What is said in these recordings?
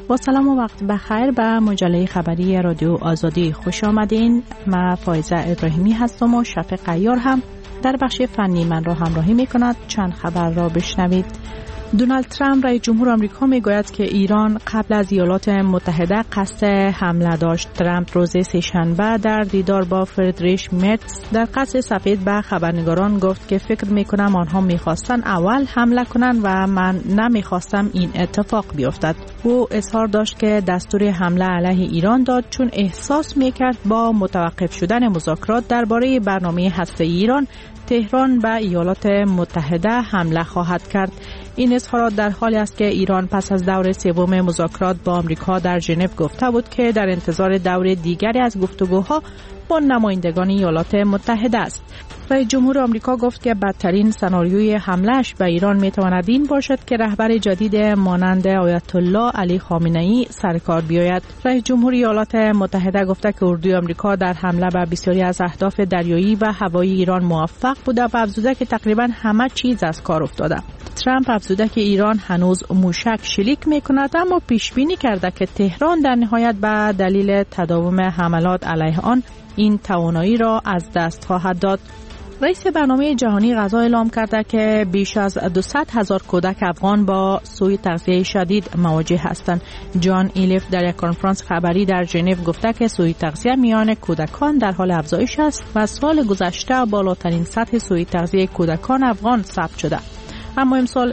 با سلام و وقت بخیر به مجله خبری رادیو آزادی خوش آمدین. من فایزه ابراهیمی هستم و شفیق عیار هم در بخش فنی من را همراهی می کند. چند خبر را بشنوید. دونالد ترامپ رئیس جمهور آمریکا می گوید که ایران قبل از ایالات متحده قصد حمله داشت. ترامپ روز سه‌شنبه در دیدار با فریدریش مرتز در قصر سفید به خبرنگاران گفت که فکر می کنم آنها می خواستن اول حمله کنند و من نمی خواستم این اتفاق بیفتد. او اظهار داشت که دستور حمله علیه ایران داد چون احساس می کرد با متوقف شدن مذاکرات درباره برنامه هسته‌ای ایران تهران به ایالات متحده حمله خواهد کرد. این اظهارات در حالی است که ایران پس از دور سوم مذاکرات با آمریکا در ژنو گفته بود که در انتظار دور دیگری از گفتگوها با نمایندگان ایالات متحده است. رئیس جمهور آمریکا گفت که بدترین سناریوی حمله‌اش به ایران میتواند این باشد که رهبر جدید مانند آیت الله علی خامنه‌ای سر کار بیاید. رئیس جمهور ایالات متحده گفته که اردوی آمریکا در حمله به بسیاری از اهداف دریایی و هوایی ایران موفق بوده و افزوده که تقریبا همه چیز از کار افتاده. ترامپ افزوده که ایران هنوز موشک شلیک میکند اما پیش بینی کرده که تهران در نهایت به دلیل تداوم حملات علیه آن این توانایی را از دست خواهد داد. رئیس برنامه جهانی غذا اعلام کرده که بیش از 200,000 کودک افغان با سوء تغذیه شدید مواجه هستند. جان ایلیف در یک کنفرانس خبری در ژنو گفته که سوء تغذیه میان کودکان در حال افزایش است و سال گذشته بالاترین سطح سوء تغذیه کودکان افغان ثبت شده. اما امسال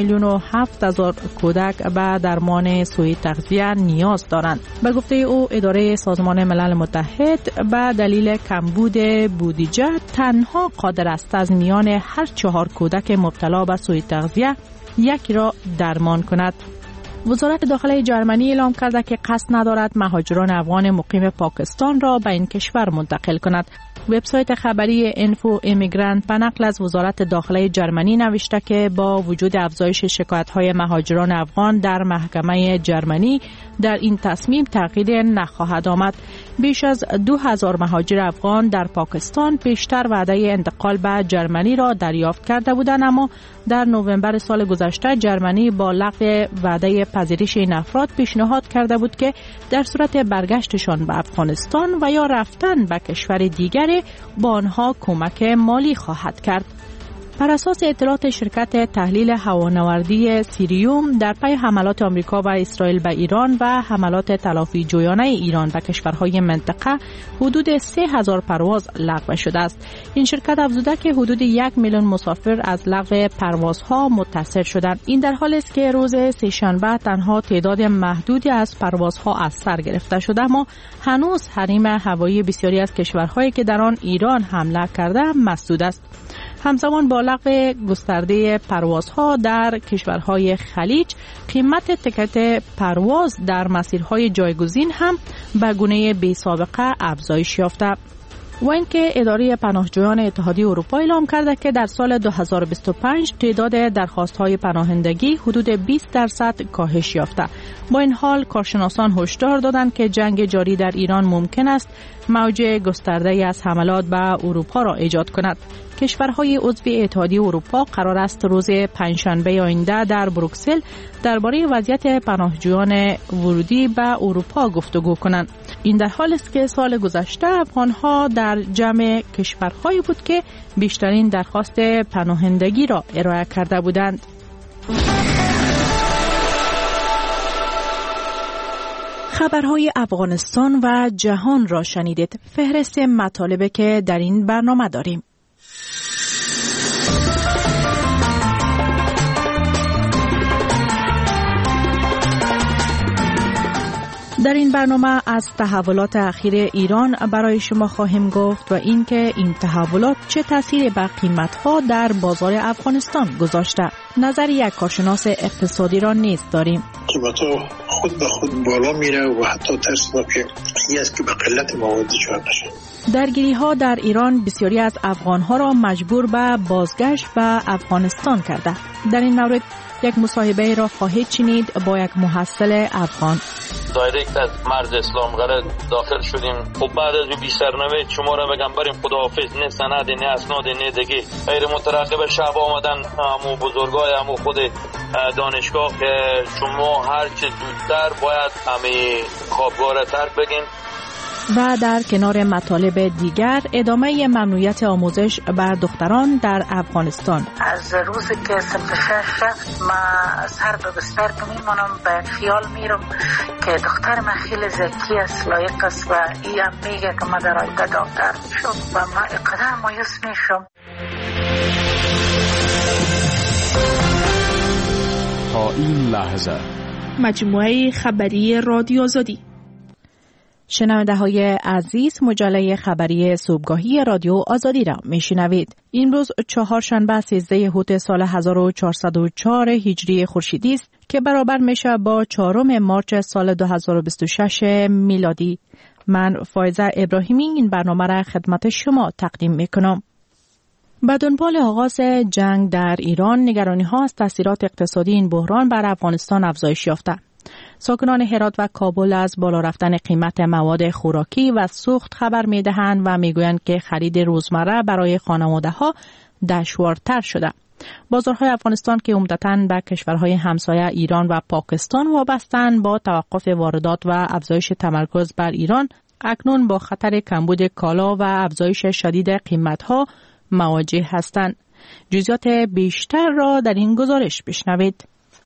3,007,000 کودک به درمان سوء تغذیه نیاز دارند. به گفته او اداره سازمان ملل متحد به دلیل کمبود بودجه تنها قادر است از میان هر 4 کودک مبتلا به سوء تغذیه یکی را درمان کند. وزارت داخلی جرمنی اعلام کرده که قصد ندارد مهاجران افغان مقیم پاکستان را به این کشور منتقل کند. وبسایت خبری انفو امیگرانت به نقل از وزارت داخلی جرمنی نوشته که با وجود افزایش شکایت‌های مهاجران افغان در محکمه جرمنی در این تصمیم تغییر نخواهد آمد. بیش از 2,000 مهاجر افغان در پاکستان پیشتر وعده انتقال به جرمنی را دریافت کرده بودند، اما در نوامبر سال گذشته جرمنی با لغو وعده پذیرش این افراد پیشنهاد کرده بود که در صورت برگشتشان به افغانستان و یا رفتن به کشور دیگر با آنها کمک مالی خواهد کرد. بر اساس اطلاعات شرکت تحلیل هوانوردی سیریوم در پی حملات آمریکا و اسرائیل به ایران و حملات تلافی جویانه ایران به کشورهای منطقه حدود 3,000 پرواز لغو شده است. این شرکت افزوده که حدود 1,000,000 مسافر از لغو پروازها متاثر شدند. این در حالی است که روز سه‌شنبه تنها تعداد محدودی از پروازها از سر گرفته شده، اما هنوز حریم هوایی بسیاری از کشورهایی که در آن ایران حمله کرده مسدود است. همزمان با لغو گسترده پروازها در کشورهای خلیج، قیمت تکت پرواز در مسیرهای جایگزین هم به گونه بی‌سابقه افزایش یافته. و اینکه اداره پناهجویان اتحادیه اروپا اعلام کرده که در سال 2025 تعداد درخواست‌های پناهندگی حدود 20% کاهش یافته. با این حال کارشناسان هشدار دادند که جنگ جاری در ایران ممکن است موج گسترده‌ای از حملات به اروپا را ایجاد کند. کشورهای عضو اتحادیه اروپا قرار است روز پنجشنبه آینده در بروکسل درباره وضعیت پناهجویان ورودی به اروپا گفتگو کنند. این در حالی است که سال گذشته افغانها در جمع کشورهایی بود که بیشترین درخواست پناهندگی را ارائه کرده بودند. خبرهای افغانستان و جهان را شنیدید. فهرست مطالبی که در این برنامه داریم. در این برنامه از تحولات اخیر ایران برای شما خواهیم گفت و اینکه این تحولات چه تأثیری بر قیمت‌ها در بازار افغانستان گذاشته. نظر یک کارشناس اقتصادی را نیز داریم. قیمت‌ها خود به خود بالا میره و حتی ترسناکه این است که به قلت مواد دچار بشه. درگیری‌ها در ایران بسیاری از افغان‌ها را مجبور به بازگشت به افغانستان کرده. در این مورد یک مصاحبه را خواهید شنید با یک محصل افغان. دایرکت از مرز اسلامگره داخل شدیم. خب بعد از بی سرنوشت شما را بگم بریم خداحافظ، نه سند نه اسناد نه دیگه غیر مترقب شب آمدن همو بزرگای همو خود دانشگاه که شما هر چه زودتر باید همه خوابگاه را ترک بگین. و در کنار مطالب دیگر ادامه ممنوعیت آموزش بر دختران در افغانستان. از روزی که صنف 6 ما سر به بستر میمونم به خیال میرم که دختر من خیلی ذکی است، لایق است و ای هم میگه که ما در آینده دکتر میشم و ما اقدر مایوس میشم. تا این لحظه مجموعه خبری رادیو آزادی. شنونده های عزیز، مجله خبری صبحگاهی رادیو آزادی را میشنوید. این روز چهارشنبه 13 اوت سال 1404 هجری خورشیدی است که برابر میشه با 4 مارچ سال 2026 میلادی. من فایزه ابراهیمی این برنامه را خدمت شما تقدیم میکنم. به دنبال آغاز جنگ در ایران، نگرانی ها از تاثیرات اقتصادی این بحران بر افغانستان افزایش یافته. ساکنان هرات و کابل از بالا رفتن قیمت مواد خوراکی و سوخت خبر می دهند و می گویند که خرید روزمره برای خانواده ها دشوارتر شده. بازارهای افغانستان که عمدتاً به کشورهای همسایه ایران و پاکستان وابستند، با توقف واردات و افزایش تمرکز بر ایران اکنون با خطر کمبود کالا و افزایش شدید قیمتها مواجه هستند. جزئیات بیشتر را در این گزارش بشنوید.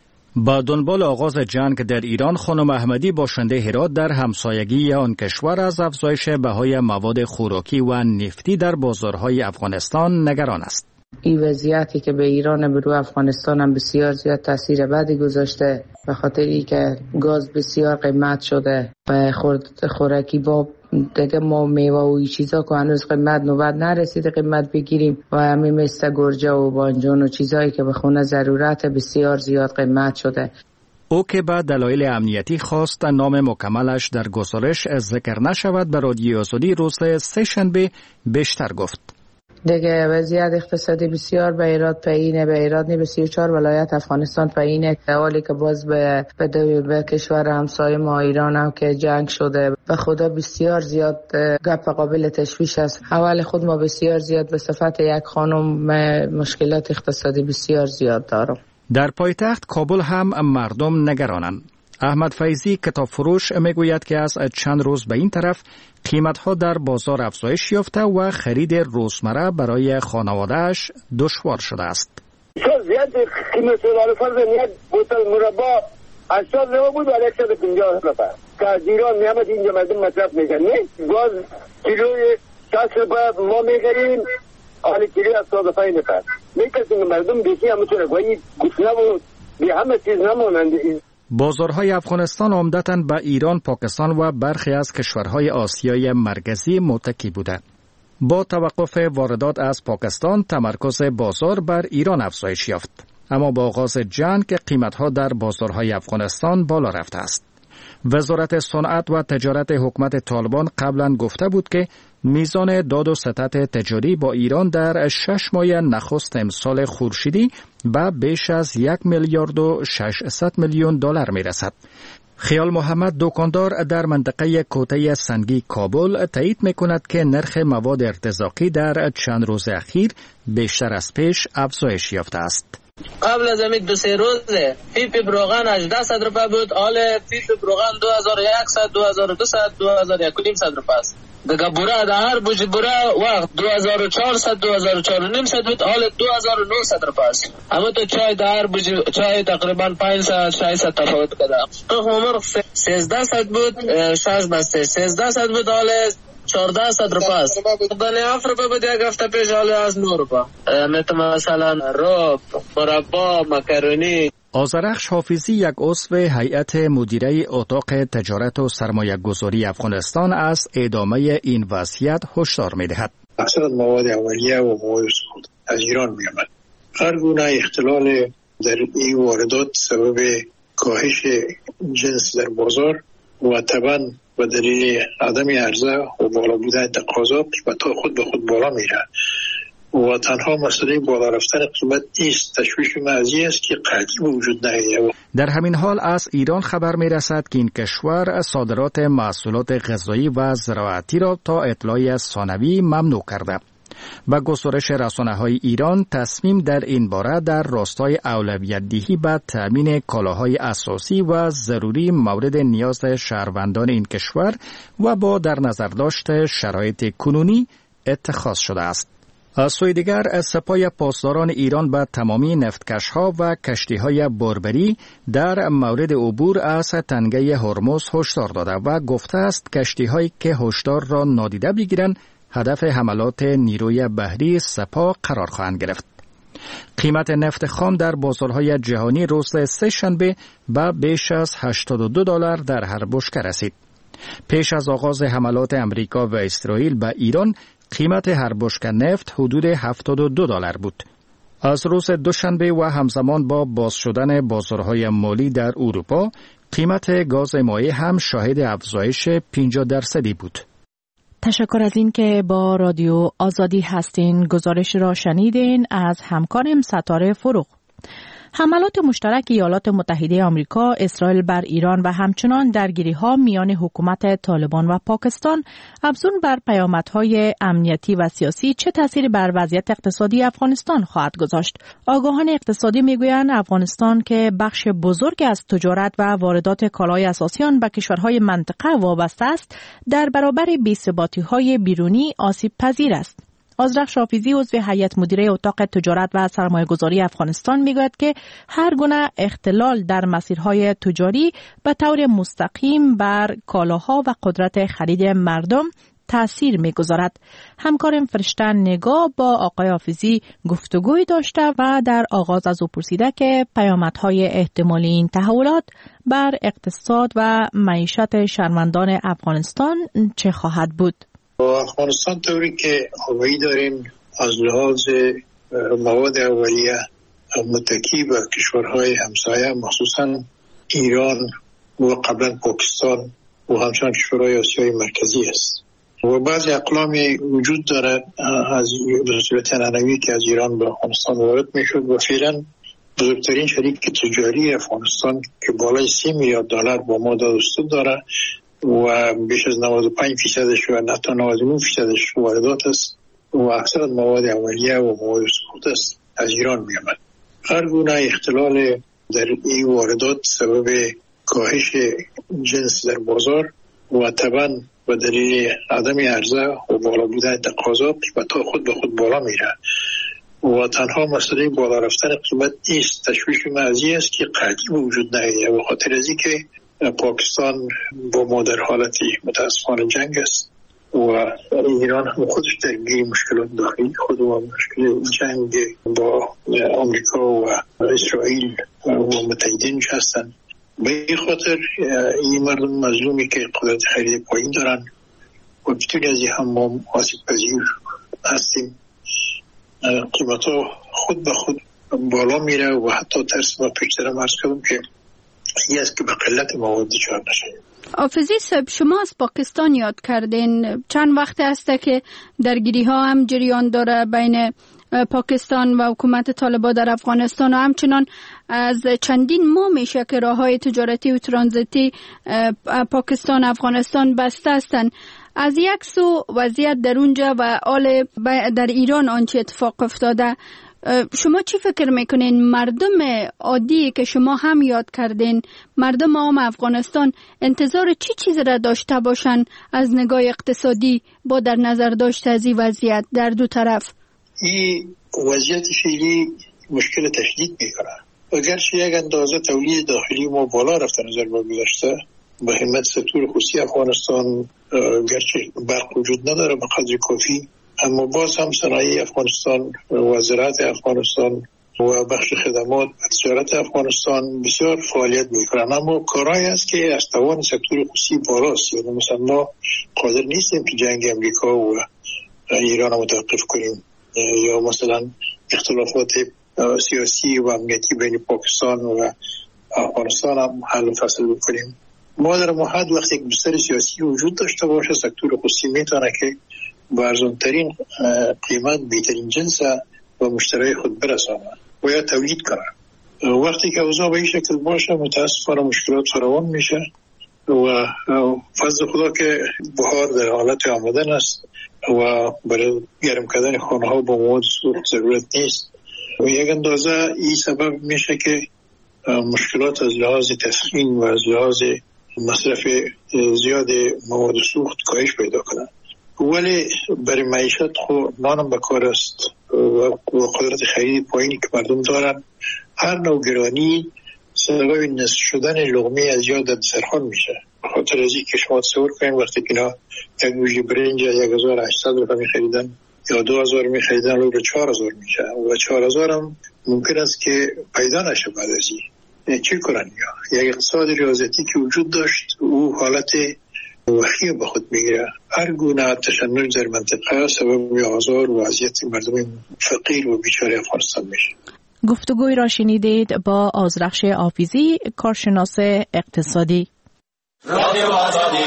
با دنبال آغاز جنگ در ایران، خانم احمدی باشنده هرات در همسایگی آن کشور از افزایش بهای مواد خوراکی و نفتی در بازارهای افغانستان نگران است. این وضعیتی که به ایران برو افغانستان هم بسیار زیاد تاثیر بدی گذاشته، به خاطر اینکه گاز بسیار قیمت شده و خوراکی با دیگه ما میوه و این چیزا که هنوز قیمت نوبت نرسیده قیمت بگیریم و همین مثل گرجه و بانجان و چیزایی که به خونه ضرورت بسیار زیاد قیمت شده. او که به دلایل امنیتی خواست نام مکملش در گزارش ذکر نشود، به رادیو آزادی روز سه‌شنبه بیشتر گفت. دیگه وضعیت اقتصادی بسیار به ایراد پایینه، به ایراد نی به 34 ولایت افغانستان پایینه، حالی که باز به کشور همسایه ما ایران هم که جنگ شده. به خدا بسیار زیاد گپ قابل تشویش است. اول خود ما بسیار زیاد به صفت یک خانم مشکلات اقتصادی بسیار زیاد دارم. در پایتخت کابل هم مردم نگرانند. احمد فیضی کتاب فروش میگوید که از چند روز به این طرف قیمت‌ها در بازار افزایش یافته و خرید روزمره برای خانواده‌اش دشوار شده است. زیاد قیمت داره، فرض یک بوتل مربا 80 روپیه بود و 150 روپیه که از ایران میامد اینجا مردم مصرف میکنه. گاز کیلوی 60 روپیه ما میگیریم، حالا کیلوی 75 روپیه میکشیم. مردم بیشی همونطوره گویی گوشنه بود بی همه چیز نمونند. بازارهای افغانستان عمدتاً به ایران، پاکستان و برخی از کشورهای آسیای مرکزی متکی بودند. با توقف واردات از پاکستان، تمرکز بازار بر ایران افزایش یافت. اما با آغاز جنگ قیمت‌ها در بازارهای افغانستان بالا رفته است. وزارت صنعت و تجارت حکومت طالبان قبلا گفته بود که میزان داد و ستد تجاری با ایران در 6 ماه نخست امسال خورشیدی به بیش از 1 میلیارد و 600 میلیون دلار میرسد. خیال محمد، دکاندار در منطقه کوته سنگی کابل، تایید میکند که نرخ مواد ارتزاقی در چند روز اخیر بیشتر از پیش افزایش یافته است. قبل از همین 2-3 روزه پیپ روغن 1800 روپیه بود، حال پیپ روغن 2100 2200 2100 روپیه است. دیگه بوره در هر بوجه بوره وقت 2400 2400 بود، حال 2900 روپیه است. اما تو چای در هر بوجه چای تقریبا 500 600 تفاوت کرده. تخم مرغ 1300 بود، 6 بسته 1300 بود، حال 1400 روپیه است. دانه 7 روپیه بود یک هفته پیش، حال از 9 روپیه. مثلا رب، مربا، مکرونی. آذرخش حافظی، یک عضو هیئت مدیره اتاق تجارت و سرمایه گذاری افغانستان، از ادامه این وضعیت هشدار می‌دهد. اکثر مواد اولیه و مواد سوخت از ایران می‌آمد. هر گونه اختلال در این واردات سبب کاهش جنس در بازار و طبعاً و دلیل عدم عرضه و بالا بودن تقاضا قیمت‌ها خود به خود بالا میره و تنها مسئله بالا رفتن قیمت نیست، تشویش مغزی است که قطعی وجود ندارد. در همین حال از ایران خبر می رسد که این کشور صادرات محصولات غذایی و زراعتی را تا اطلاع ثانوی ممنوع کرده. و گسترش رسانه‌های ایران تصمیم در این باره در راستای اولویت دهی به تامین کالاهای اساسی و ضروری مورد نیاز شهروندان این کشور و با در نظر داشت شرایط کنونی اتخاذ شده است. از سوی دیگر سپاه پاسداران ایران به تمامی نفتکش‌ها و کشتی‌های باربری در مورد عبور از تنگه هرمز هشدار داده و گفته است کشتی‌هایی که هشدار را نادیده بگیرند هدف حملات نیروی بحری سپاه قرار خواهند گرفت. قیمت نفت خام در بازارهای جهانی روز سه شنبه به بیش از $82 در هر بشکه رسید. پیش از آغاز حملات امریکا و اسرائیل به ایران قیمت هر بشکه نفت حدود $72 بود. از روز دوشنبه و همزمان با باز شدن بازارهای مالی در اروپا قیمت گاز مایع هم شاهد افزایش 50% بود. تشکر از این که با رادیو آزادی هستین. گزارش را شنیدین از همکارم ستاره فروغ. حملات مشترک ایالات متحده آمریکا، اسرائیل بر ایران و همچنان درگیری‌ها میان حکومت طالبان و پاکستان افزون بر پیامدهای امنیتی و سیاسی چه تأثیری بر وضعیت اقتصادی افغانستان خواهد گذاشت؟ آگاهان اقتصادی میگویند افغانستان که بخش بزرگ از تجارت و واردات کالای اساسی آن به کشورهای منطقه وابسته است، در برابر بی‌ثباتی‌های بیرونی آسیب پذیر است. آذرخش حافظی عضو هیئت مدیره اتاق تجارت و سرمایه‌گذاری افغانستان میگوید که هر گونه اختلال در مسیرهای تجاری به طور مستقیم بر کالاها و قدرت خرید مردم تأثیر میگذارد. همکارم فرشته نگاه با آقای حافظی گفتگوی داشته و در آغاز از او پرسیده که پیامدهای احتمالی این تحولات بر اقتصاد و معیشت شهروندان افغانستان چه خواهد بود؟ افغانستان طوری که آگاهی داریم از لحاظ مواد اولیه متکی به کشورهای همسایه مخصوصا ایران و قبلا پاکستان و همچنان کشورهای آسیای مرکزی است و بعضی اقلامی وجود دارد از به صورت عنعنوی که از ایران به افغانستان وارد میشد و فعلا بزرگترین شریک تجاری افغانستان که بالای $30 میلیارد با ما دوستان داره و بیش از 95% و حتی 99% واردات است و اکثر مواد اولیه و مواد سقوط است از ایران می‌آمد. هر گونه اختلال در این واردات سبب کاهش جنس در بازار و طبعا به دلیل عدم عرضه و بالا بودن تقاضا قیمت‌ها خود به خود بالا میره و تنها مسئله بالا رفتن قیمت نیست، تشویش مغزی است که قطعی وجود نداره و خاطر از اینکه پاکستان با ما در حالتی متاسفانه جنگ است و ایران هم خودش درگیر مشکلات داخلی خود و مشکل جنگ با آمریکا و اسرائیل و متحدینش هستند. به این خاطر این مردم مظلومی که قدرت خرید پایین دارن و بتونی از این هم ما آسیب پذیر هستیم. قیمت ها خود به خود بالا میره و حتی ترس ما پیشترم عرض کردم که این است که به قلت مواد دچار نشیم. حافظی صاحب، شما از پاکستان یاد کردین. چند وقت است که درگیری ها هم جریان داره بین پاکستان و حکومت طالبان در افغانستان و همچنان از چندین ماه میشه که راههای تجارتی و ترانزیتی پاکستان افغانستان بسته هستند. از یک سو وضعیت در اونجا و حال در ایران آنچه اتفاق افتاده، شما چی فکر میکنین مردم عادی که شما هم یاد کردین، مردم عام افغانستان انتظار چی چیز را داشته باشن از نگاه اقتصادی با در نظر داشته از این وضعیت در دو طرف؟ این وضعیت فعلی مشکل تشدید میکنه. اگرچه یک اندازه تولید داخلی ما بالا رفته نظر با گذاشته به همت سکتور خصوصی افغانستان، گرچه برق وجود نداره به قدر کافی، اما باز هم صنایع افغانستان و زراعت افغانستان و بخش خدمات و تجارت افغانستان بسیار فعالیت میکنن، اما کارهایی است که از توان سکتور خصوصی بالاست. یعنی مثلا ما قادر نیستیم که جنگ امریکا و ایران رو متوقف کنیم یا مثلا اختلافات سیاسی و امنیتی بین پاکستان و افغانستان هم حل و فصل بکنیم. ما در محد وقتی که بستر سیاسی وجود داشته باشه، سکتور خصوصی میتونه که با ارزانترین قیمت بهترین جنس و مشتری خود برسانه و یا تولید کنه. وقتی که اوضاع به این شکل باشه متاسفانه مشکلات فراوان میشه و فضل خدا که بهار در حالت آمدن است و برای گرم کردن خانه ها با مواد سوخت ضرورت نیست و یک اندازه این سبب میشه که مشکلات از لحاظ تسخین و از لحاظ مصرف زیاد مواد سوخت کاهش پیدا کنند. ولی برای معیشت خود نانم بکار است و قدرت خرید پایینی که مردم دارن، هر نوع گرانی سبب نصف شدن لقمه از یاد در سرخان میشه. خاطر از این که شما تصور کنید وقتی که اینا یک گوشه برنج 1800 روپیه میخریدن یا 2000 میخریدن رو 4000 میشه و 4000 هم ممکن است که پیدا نشه بعد از این. چی کنن یا یک اقتصاد ریاضتی که وجود داشت او حالت وخی به خود میگیره. هر گونه تشنج در منطقه سبب آزار و اذیت مردم فقیر و بیچاره افغانستان میشه. گفتگوی را شنیدید با آذرخش آفیزی، کارشناس اقتصادی. رادیو آزادی.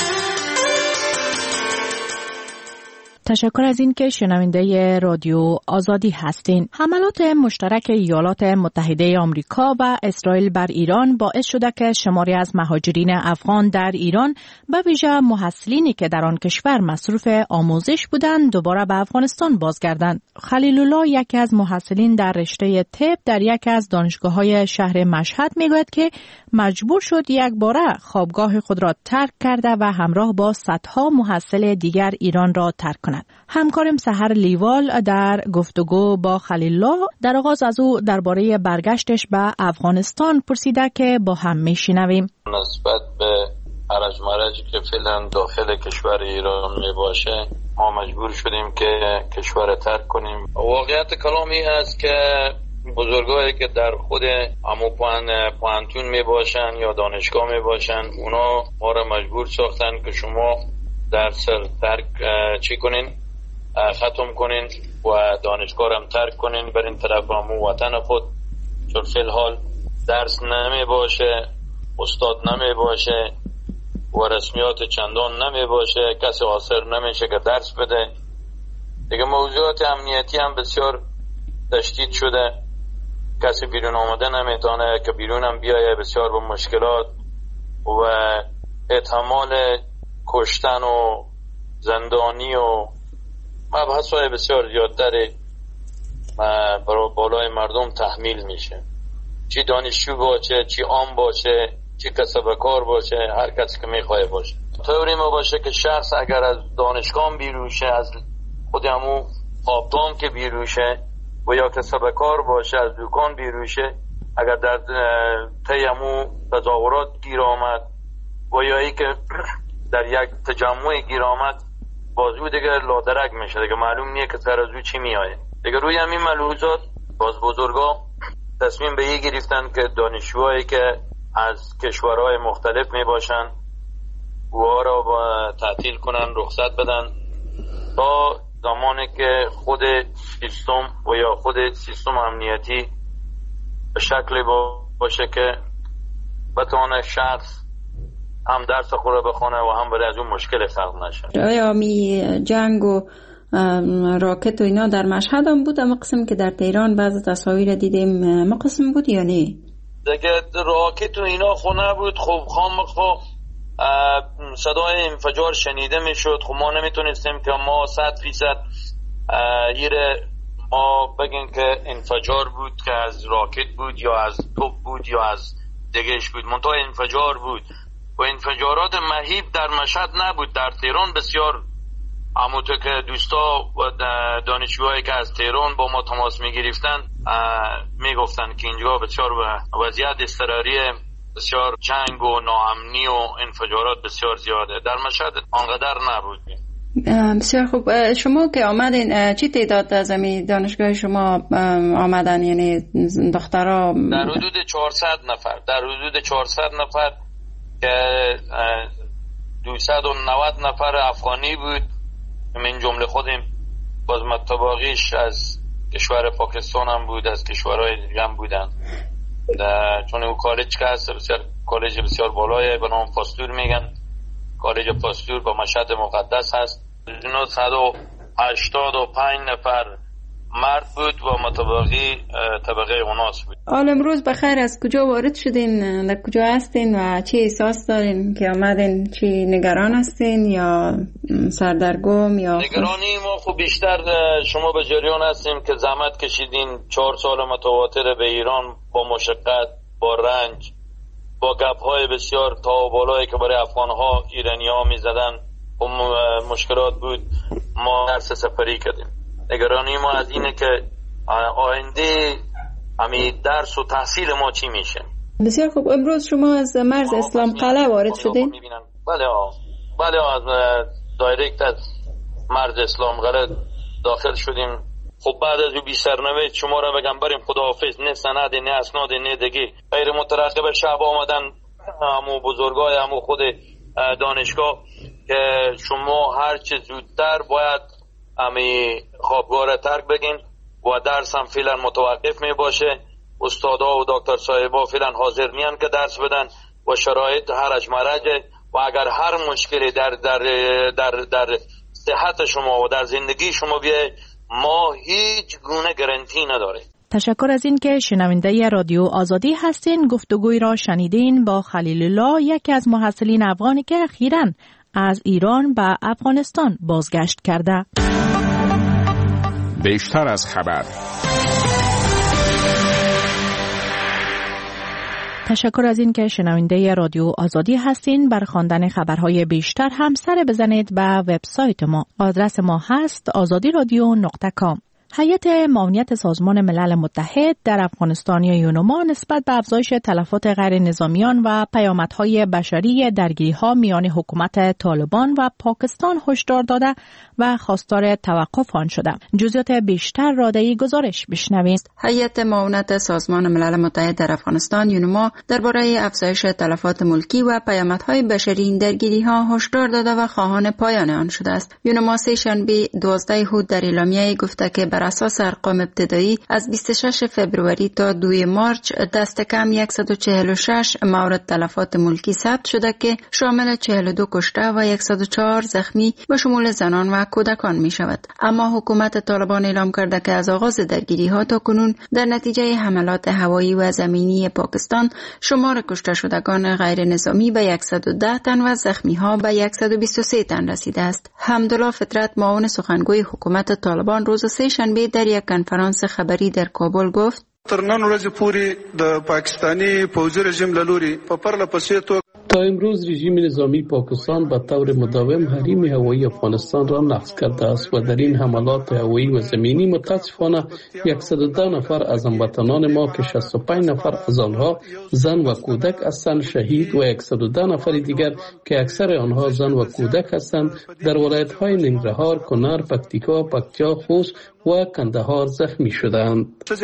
تشکر از این که شنونده رادیو آزادی هستین. حملات مشترک ایالات متحده آمریکا و اسرائیل بر ایران باعث شده که شماری از مهاجرین افغان در ایران به ویژه محصلینی که در آن کشور مصروف آموزش بودند دوباره به افغانستان بازگردند. خلیل الله یکی از محصلین در رشته طب در یکی از دانشگاه‌های شهر مشهد میگوید که مجبور شد یک باره خوابگاه خود را ترک کرده و همراه با صدها محصل دیگر ایران را ترک کند. همکارم سحر لیوال در گفتگو با خلیل الله در آغاز از او درباره برگشتش به افغانستان پرسیده که با هم میشنویم. نسبت به هرج مرجی که فعلا داخل کشور ایران می باشه ما مجبور شدیم که کشور ترک کنیم. واقعیت کلامی هست که بزرگایی که در خود همو پوانتون می باشن یا دانشگاه می باشن اونا ما را مجبور ساختن که شما درس ترک چی کنین، ختم کنین و دانشگاه هم ترک کنین برین طرف همو وطن خود، چون فی الحال درس نمی باشه، استاد نمی باشه و رسمیات چندان نمی باشه، کسی حاضر نمیشه که درس بده دیگه. موضوعات امنیتی هم بسیار تشدید شده، کسی بیرون آمده نمیتونه که بیرون هم بیایه، بسیار با مشکلات و احتمال کشتن و زندانی و مبحث های بسیار زیادتری برای بالای مردم تحمیل میشه، چی دانشجو باشه، چی عام باشه، چی کسب و کار باشه، هر کسی که میخواه باشه. طوری ما باشه که شخص اگر از دانشگاه بیروشه، از خود همون آبدام که بیروشه و یا کسب و کار باشه از دکان بیروشه، اگر در طی همون تظاهرات گیر آمد و یا ای که در یک تجمع گیر آمد بازو دیگه لادرک میشه، دیگه معلوم نیه که سر از او چی میایه دیگه. روی همین ملحوظات باز بزرگا تصمیم به این گرفتن که دانشجوهایی که از کشورهای مختلف میباشن اوها را با تعطیل کنن، رخصت بدن تا زمانی که خود سیستم و یا خود سیستم امنیتی به شکلی باشه که بتونه شخص هم درس خود را بخونه و هم برای از اون مشکل خلق نشه. آیا می جنگ و راکت و اینا در مشهد هم بود؟ اما قسم که در تهران بعضی تصاویر دیدیم ما قسم بود یا نه؟ دیگه راکت و اینا خو نبود، خب خامخا صدای انفجار شنیده میشد. خب ما نمیتونستیم که ما 100% ما بگیم که انفجار بود که از راکت بود یا از توپ بود یا از دیگهش بود، منتها انفجار بود و انفجارات مهیب در مشهد نبود. در تهران بسیار همونطور که دوستا و دانشجوهایی که از تهران با ما تماس میگرفتن میگفتن که اینجا بسیار وضعیت اضطراری، بسیار جنگ و ناامنی و انفجارات بسیار زیاده. در مشهد آنقدر نبود. بسیار خوب. شما که آمدین چی تعداد از امی دانشگاه شما آمدن، یعنی دخترها؟ در حدود 400 نفر، در حدود 400 نفر که 290 نفر افغانی بود، من جمله خودم، باز متباقیش از کشور پاکستان هم بود، از کشورهای دیگه هم بودن. چون او کالج که هست بسیار کالج بسیار بالایه، به نام پاستور میگن، کالج پاستور با مشهد مقدس هست. 185 نفر مرد بود و متبقی طبقه اوناس بود. حال امروز بخیر، از کجا وارد شدین؟ در کجا هستین و چه احساس دارین که آمدین؟ چی نگران هستین یا سردرگم یا نگرانی؟ ما خب بیشتر شما به جریان هستیم که زحمت کشیدین 4 سال متواتر به ایران با مشقت، با رنج، با گپ‌های بسیار تا و بالایی که برای افغان‌ها ایرانی‌ها می‌زدن و مشکلات بود. ما درس سپری کردیم. نگرانی ما از اینه که آینده همین درس و تحصیل ما چی میشه. بسیار خوب. امروز شما از مرز اسلام قلعه وارد شدین؟ بله از دایرکت از مرز اسلام قلعه داخل شدیم. خب بعد از بی سرنوشت شما را بگم بریم خداحافظ، نه سند نه اسناد نه دیگه غیر مترقب شب آمدن همو بزرگای همو خود دانشگاه که شما هر چه زودتر باید امی خوابگاه را ترک بگین و درس هم فعلا متوقف می باشه. استادا و دکتر صاحبا فعلا حاضر نیان که درس بدن و شرایط هرج مرج و اگر هر مشکلی در صحت شما و در زندگی شما بیه ما هیچ گونه گارانتی نداره. تشکر از این که شنونده رادیو آزادی هستین. گفتگوی را شنیدین با خلیل الله، یکی از محصلین افغانی که اخیراً از ایران به افغانستان بازگشت کرده. بیشتر از خبر. تشکر از این که شنونده رادیو آزادی هستین. بر خواندن خبرهای بیشتر هم سر بزنید به وبسایت ما. آدرس ما هست azadiradio.com. هیئت معاونیت سازمان ملل متحد در افغانستان یا یونما نسبت به افزایش تلفات غیر نظامیان و پیامدهای بشری درگیری‌ها میان حکومت طالبان و پاکستان هشدار داده و خواستار توقف آن شده. جزئیات بیشتر را در این گزارش بشنوید. هیئت معاونت سازمان ملل متحد در افغانستان یونما درباره افزایش تلفات ملکی و پیامدهای بشری این درگیری‌ها هشدار داده و خواهان پایان آن شده است. یونما سه‌شنبه 12 اود در اعلامیه گفته که بر اساس ارقام ابتدایی از 26 فوریه تا 2 مارچ دست کم 146 مورد تلفات ملکی ثبت شده که شامل 42 کشته و 104 زخمی به شمول زنان و کودکان می شود. اما حکومت طالبان اعلام کرده که از آغاز درگیری ها تا کنون در نتیجه حملات هوایی و زمینی پاکستان شمار کشته شدگان غیر نظامی به 110 تن و زخمی ها به 123 تن رسیده است. حمدالله فطرت معاون سخنگوی حکومت طالبان روز سه‌شنبه در یک کنفرانس خبری در کابل گفت تر نن ورځې پورې د پاکستانی پوځي رژیم له لوري په پرله پسې توګه تا امروز رژیم نظامی پاکستان به طور مداوم حریم هوایی افغانستان را نقض کرده است و در این حملات هوایی و زمینی متاسفانه 110 نفر از هموطنان ما که 65 نفر از آنها زن و کودک هستند شهید و 110 نفر دیگر که اکثر آنها زن و کودک هستند در ولایت‌های ننګرهار، کنر، پکتیکا، پکتیا، خوست و کندهار زخمی شدند.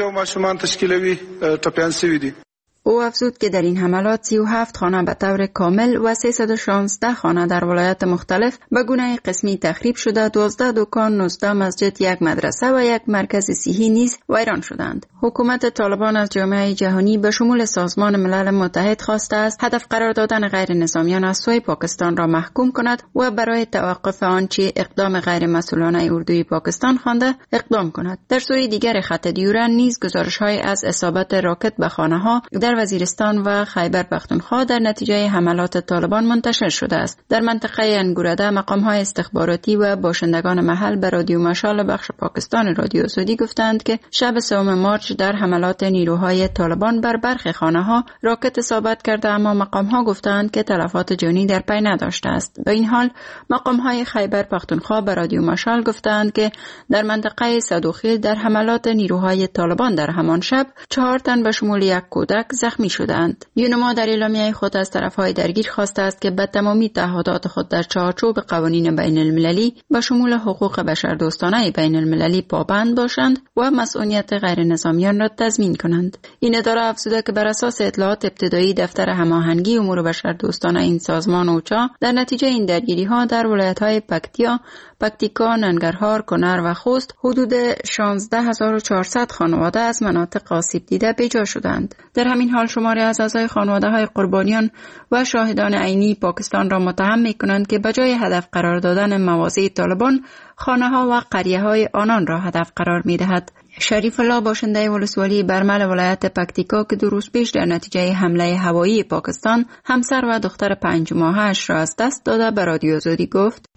او افزود که در این حملات 37 خانه به طور کامل و 316 خانه در ولایات مختلف به گونه قسمی تخریب شده، 12 دکان، 19 مسجد، یک مدرسه و یک مرکز صحی نیز ویران شدند. حکومت طالبان از جامعه جهانی به شمول سازمان ملل متحد خواسته است هدف قرار دادن غیر نظامیان از سوی پاکستان را محکوم کند و برای توقف آنچه اقدام غیر مسئولانه اردوی پاکستان خوانده اقدام کند. در سوی دیگر خط دیورن نیز گزارش‌های از اصابت راکت به خانه‌ها در وزیرستان و خیبر پختونخوا در نتیجه حملات طالبان منتشر شده است. در منطقه انگورده مقام‌های استخباراتی و باشندگان محل به رادیو مشال بخش پاکستان رادیو آزادی گفتند که شب 3 مارچ در حملات نیروهای طالبان بر برخی خانه‌ها راکت اصابت کرده، اما مقام‌ها گفتند که تلفات جانی در پی نداشته است. با این حال مقام‌های خیبر پختونخوا به رادیو مشال گفتند که در منطقه صدوخیل در حملات نیروهای طالبان در همان شب 4 تن به شمول یک کودک زخمی شدند. یونما در اعلامیه خود از طرفهای درگیر خواسته است که به تمامی تعهدات خود در چارچوب قوانین بین المللی به شمول حقوق بشردوستانه بین المللی پابند باشند و مسئولیت غیر نظامیان را تضمین کنند. این اداره افزوده که بر اساس اطلاعات ابتدایی دفتر هماهنگی امور بشردوستانه این سازمان اوچا در نتیجه این درگیری‌ها در ولایت‌های پکتیکا، ننګرهار، کنر و خوست حدود 16400 خانواده از مناطق آسیب دیده بیجا شدند. در همین حال شماری از اعضای خانواده های قربانیان و شاهدان عینی پاکستان را متهم می کنند که بجای هدف قرار دادن مواضع طالبان، خانه ها و قریه های آنان را هدف قرار می دهد. شریف الله باشنده ولسوالی برمل ولایت پکتیکا که 2 روز پیش در نتیجه حمله هوایی پاکستان همسر و دختر 5 ماهش را از دست داده به رادیو آزادی گفت: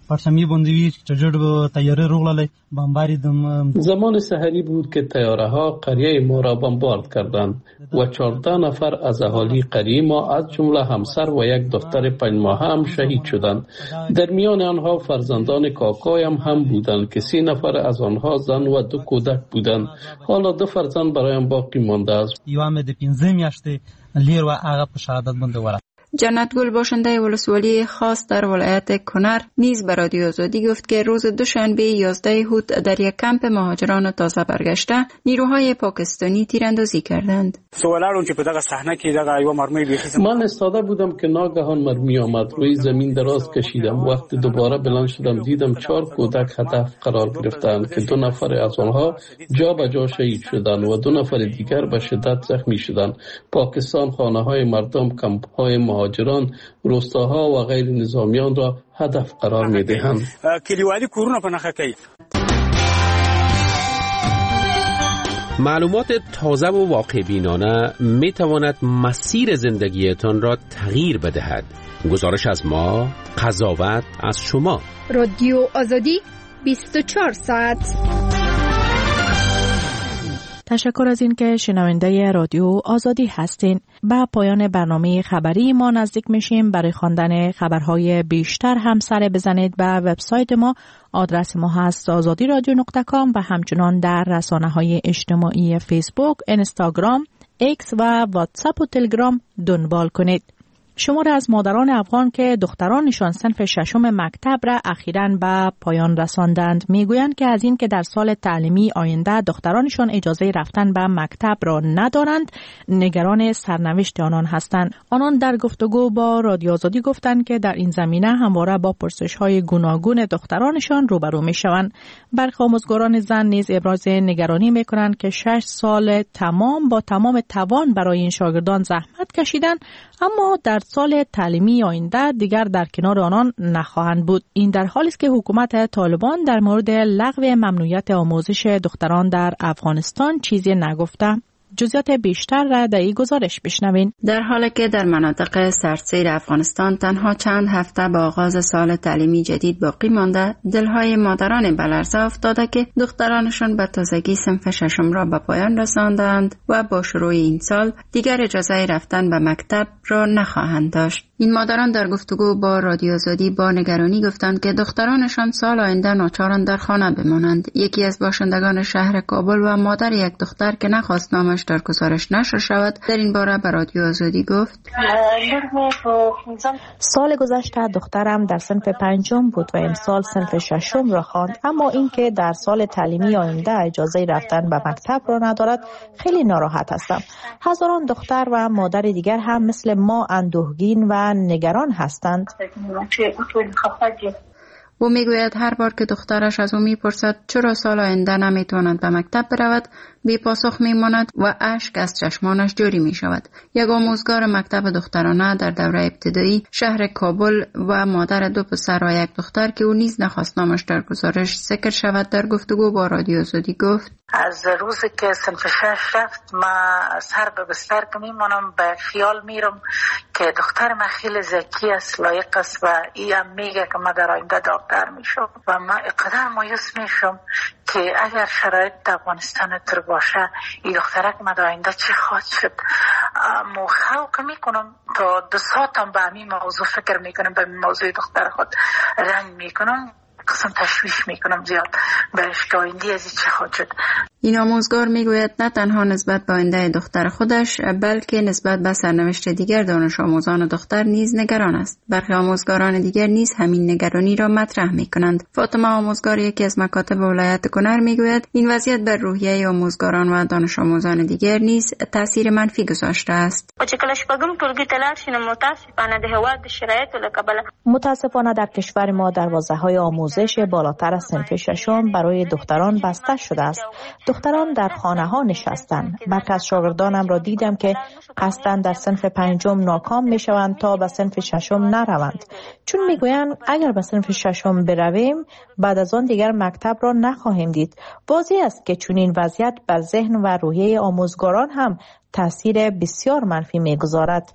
زمان سحری بود که طیاره ها قریه ما را بمبارد کردند و 14 نفر از اهالی قریه ما از جمله همسر و یک دختر 5 ماهه هم شهید شدند. در میان آنها فرزندان کاکایم هم بودند که 30 نفر از آنها زن و 2 کودک بودند. حالا 2 فرزند برایم باقی مانده است. جنت گل باشنده ولسوالی خاص در ولایت کنر نیز به رادیو آزادی گفت که روز دوشنبه 11 هوت در یک کمپ مهاجران تازه برگشته نیروهای پاکستانی تیراندازی کردند. من استاده بودم که ناگهان مرمی آمد. روی زمین دراز کشیدم. وقتی دوباره بلند شدم دیدم 4 کودک هدف قرار گرفتند که 2 نفر از آنها جا به جا شهید شدند و 2 نفر دیگر به شدت زخمی شدند. پاکستان خانه های مردم، کمپ های مهاجران، روستاها و غیر نظامیان را هدف قرار می دهند. معلومات تازه و واقع بینانه می تواند مسیر زندگیتان را تغییر بدهد. گزارش از ما، قضاوت از شما. رادیو آزادی 24 ساعت. تشکر از این که شنونده رادیو آزادی هستین. به پایان برنامه خبری ما نزدیک میشیم. برای خواندن خبرهای بیشتر هم سر بزنید به وبسایت ما. آدرس ما هست azadi.radio.com و همچنان در رسانه‌های اجتماعی فیسبوک، اینستاگرام، ایکس و واتساپ و تلگرام دنبال کنید. شمار از مادران افغان که دخترانشان صنف 6 مکتب را اخیراً به پایان رساندند میگویند که از این که در سال تعلیمی آینده دخترانشان اجازه رفتن به مکتب را ندارند نگران سرنوشت آنان هستند. آنان در گفتگو با رادیو آزادی گفتند که در این زمینه همواره با پرسش‌های گوناگون دخترانشان روبرو میشوند. برخی آموزگاران زن نیز ابراز نگرانی میکنند که 6 سال تمام با تمام توان برای این شاگردان زحمت کشیدند اما در سال تعلیمی آینده دیگر در کنار آنان نخواهند بود. این در حالی است که حکومت طالبان در مورد لغو ممنوعیت آموزش دختران در افغانستان چیزی نگفته. جزئیات بیشتر را در این گزارش بشنوین. در حالی که در مناطق سردسیر افغانستان تنها چند هفته با آغاز سال تعلیمی جدید باقی مانده، دلهای مادران به لرزه افتاده که دخترانشان به تازگی صنف 6 را به پایان رساندند و با شروع این سال دیگر اجازه رفتن به مکتب را نخواهند داشت. این مادران در گفتگو با رادیو آزادی با نگرانی گفتند که دخترانشان سال آینده ناچارند در خانه بمانند. یکی از باشندگان شهر کابل و مادر یک دختر که نخواست نامش در گزارش نشر شود در این باره به رادیو آزادی گفت: سال گذشته دخترم در صنف 5 بود و امسال صنف 6 را خواند، اما اینکه در سال تعلیمی آینده اجازه رفتن به مکتب را ندارد خیلی ناراحت هستم. هزاران دختر و مادر دیگر هم مثل ما اندوهگین و نگران هستند. او میگوید هر بار که دخترش از او میپرسد چرا سال آینده نمیتواند به مکتب برود بی پاسخ میماند و اشک از چشمانش جاری میشود. یک آموزگار مکتب دخترانه در دوره ابتدایی شهر کابل و مادر 2 پسر و یک دختر که او نیز نخواست نامش در گزارش ذکر شود در گفتگو با رادیو آزادی گفت: از روزی که صنف 6 رفت ما سر به بستر که میمانم به خیال میرم که دختر من خیلی ذکی است، لایق است و ای هم میگه که ما در آینده دکتر میشم و ما اقدر مایوس میشم که اگر شرایط در افغانستان تر باشه این دخترک ما در آینده چی خواهد شد. خوک میکنم تا 2 ساعتم به همین موضوع فکر میکنم، به موضوع دختر خود رنگ میکنم، قسم تشویش میکنم زیاد برش که آینده از چی خواهد شد. این آموزگار میگوید نه تنها نسبت به آینده دختر خودش بلکه نسبت به سرنوشت دیگر دانش آموزان دختر نیز نگران است. برخی آموزگاران دیگر نیز همین نگرانی را مطرح میکنند. فاطمه آموزگار یکی از مکاتب ولایت کنر میگوید این وضعیت بر روحیه آموزگاران و دانش آموزان دیگر نیز تاثیر منفی گذاشته است. متاسفانه در کشور ما دروازه‌های آموزش آموزش بالاتر از صنف ششم برای دختران بسته شده است. دختران در خانه ها نشستند. برخی از شاگردانم را دیدم که قصداً در صنف پنجم ناکام می شوند تا به صنف ششم نروند، چون می گویند اگر به صنف ششم برویم بعد از آن دیگر مکتب را نخواهیم دید. واضح است که چنین وضعیت بر ذهن و روحیه آموزگاران هم تاثیر بسیار منفی می‌گذارد.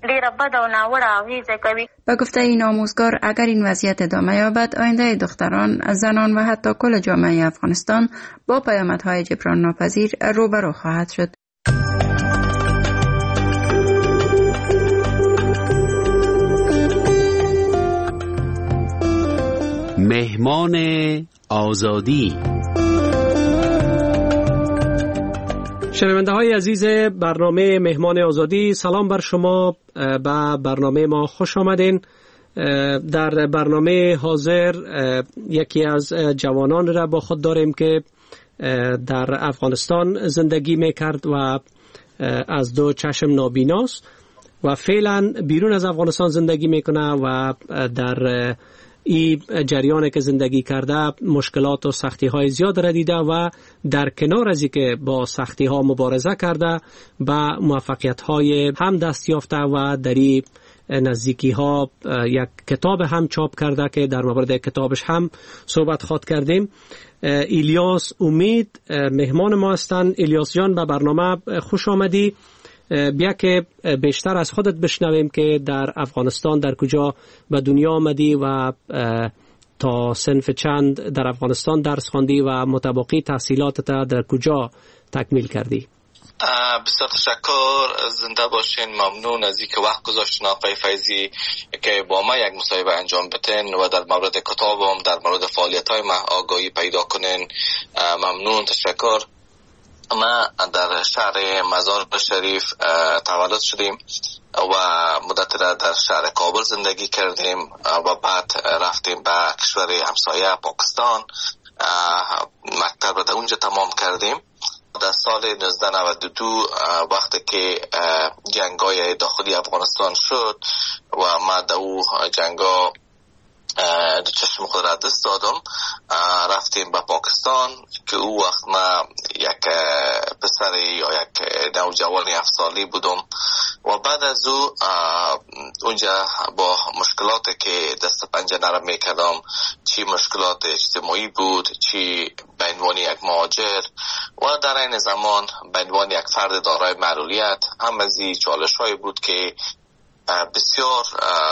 با گفته این آموزگار، اگر این وضعیت ادامه یابد، آینده دختران، زنان و حتی کل جامعه افغانستان با پیامدهای جبران ناپذیر روبرو خواهد شد. مهمان آزادی. شنونده های عزیز برنامه مهمان آزادی، سلام بر شما. به برنامه ما خوش آمدین. در برنامه حاضر یکی از جوانان را با خود داریم که در افغانستان زندگی میکرد و از دو چشم نابیناست و فعلا بیرون از افغانستان زندگی میکنه و در این جریانی که زندگی کرده مشکلات و سختی های زیاد را دیده و در کنار از اینکه با سختی ها مبارزه کرده به موفقیت های هم دست یافته و در این نزدیکی ها یک کتاب هم چاپ کرده که در مورد کتابش هم صحبت خواهد کردیم. الیاس امید مهمان ما هستند. الیاس جان، به برنامه خوش آمدی. بیا که بیشتر از خودت بشنویم که در افغانستان در کجا به دنیا آمدی و تا صنف چند در افغانستان درس خواندی و متبقی تحصیلاتت در کجا تکمیل کردی؟ بسیار تشکر، زنده باشین. ممنون از اینکه وقت گذاشتین آقای فیضی که با ما یک مصاحبه انجام بدین و در مورد کتابم، در مورد فعالیت‌های ما آگاهی پیدا کنین. ممنون، تشکر. ما در شهر مزار شریف تولد شدیم و مدت را در شهر کابل زندگی کردیم و بعد رفتیم به کشور همسایه پاکستان، مکتب را در اونجا تمام کردیم. در سال 1992 وقتی که جنگ‌های داخلی افغانستان شد و ما در او جنگ‌ها دو چشم خود را دست دادم، رفتیم به پاکستان که او وقت ما یک پسر یا یک نوجوان 7 سالی بودم و بعد از او اونجا با مشکلاتی که دست پنجه نرم میکردم، چی مشکلات اجتماعی بود، چی به عنوان یک مهاجر و در این زمان به عنوان یک فرد دارای معلولیت، هم از این چالش‌های بود که بسیار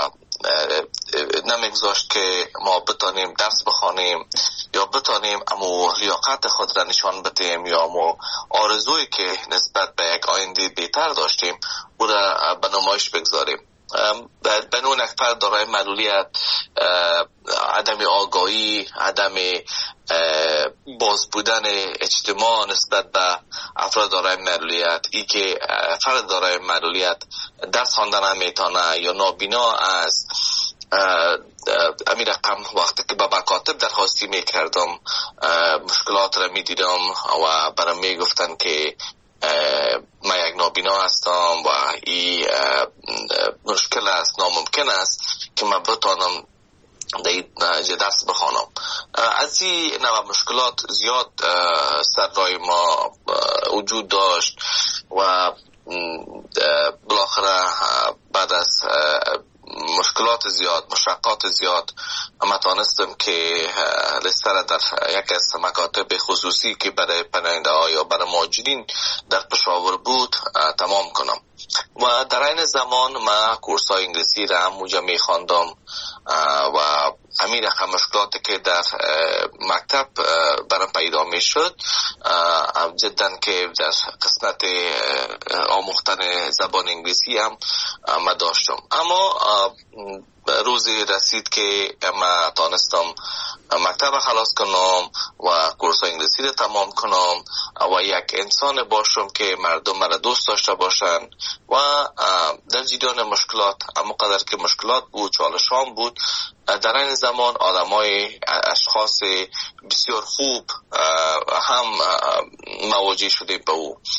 نمیگذاشت که ما بتانیم درس بخوانیم یا بتانیم امو لیاقت خود را نشان بدیم یا امو آرزویی که نسبت به یک آینده بهتر داشتیم او را به نمایش بگذاریم. بنون یک فرد دارای معلولیت، عدم آگاهی، عدم باز بودن اجتماع نسبت به افراد دارای معلولیت، ای که فرد دارای معلولیت درس خواندن هم میتونه یا نابینا از امیر رقم وقتی که به مکاتب درخواستی میکردم مشکلات را میدیدم و برام میگفتن که من یک نابینا هستم و این مشکل است، ناممکن است که من بتانم در درس بخوانم. از این نوع مشکلات زیاد سر راه ما وجود داشت و بالاخره بعد از مشکلات زیاد، مشقات زیاد، اما تانستم که لیسته را در یک از مکاتب خصوصی که برای پناهنده ها یا برای مهاجرین در پشاور بود تمام کنم و در این زمان من کورس های انگلیسی را هم اونجا می خواندم و همین رقم مشکلاتی که در مکتب برام پیدا می شد جدا که در قسمت آموختن زبان انگلیسی هم من داشتم. اما روزی رسید که من تانستم مکتب خلاص کنم و کورس انگلیسی رو تمام کنم و یک انسان باشم که مردم مرا دوست داشته باشن و در جریان مشکلات، اما قدر که مشکلات بود، چالشان بود، در این زمان آدمای اشخاص بسیار خوب هم مواجه شده به او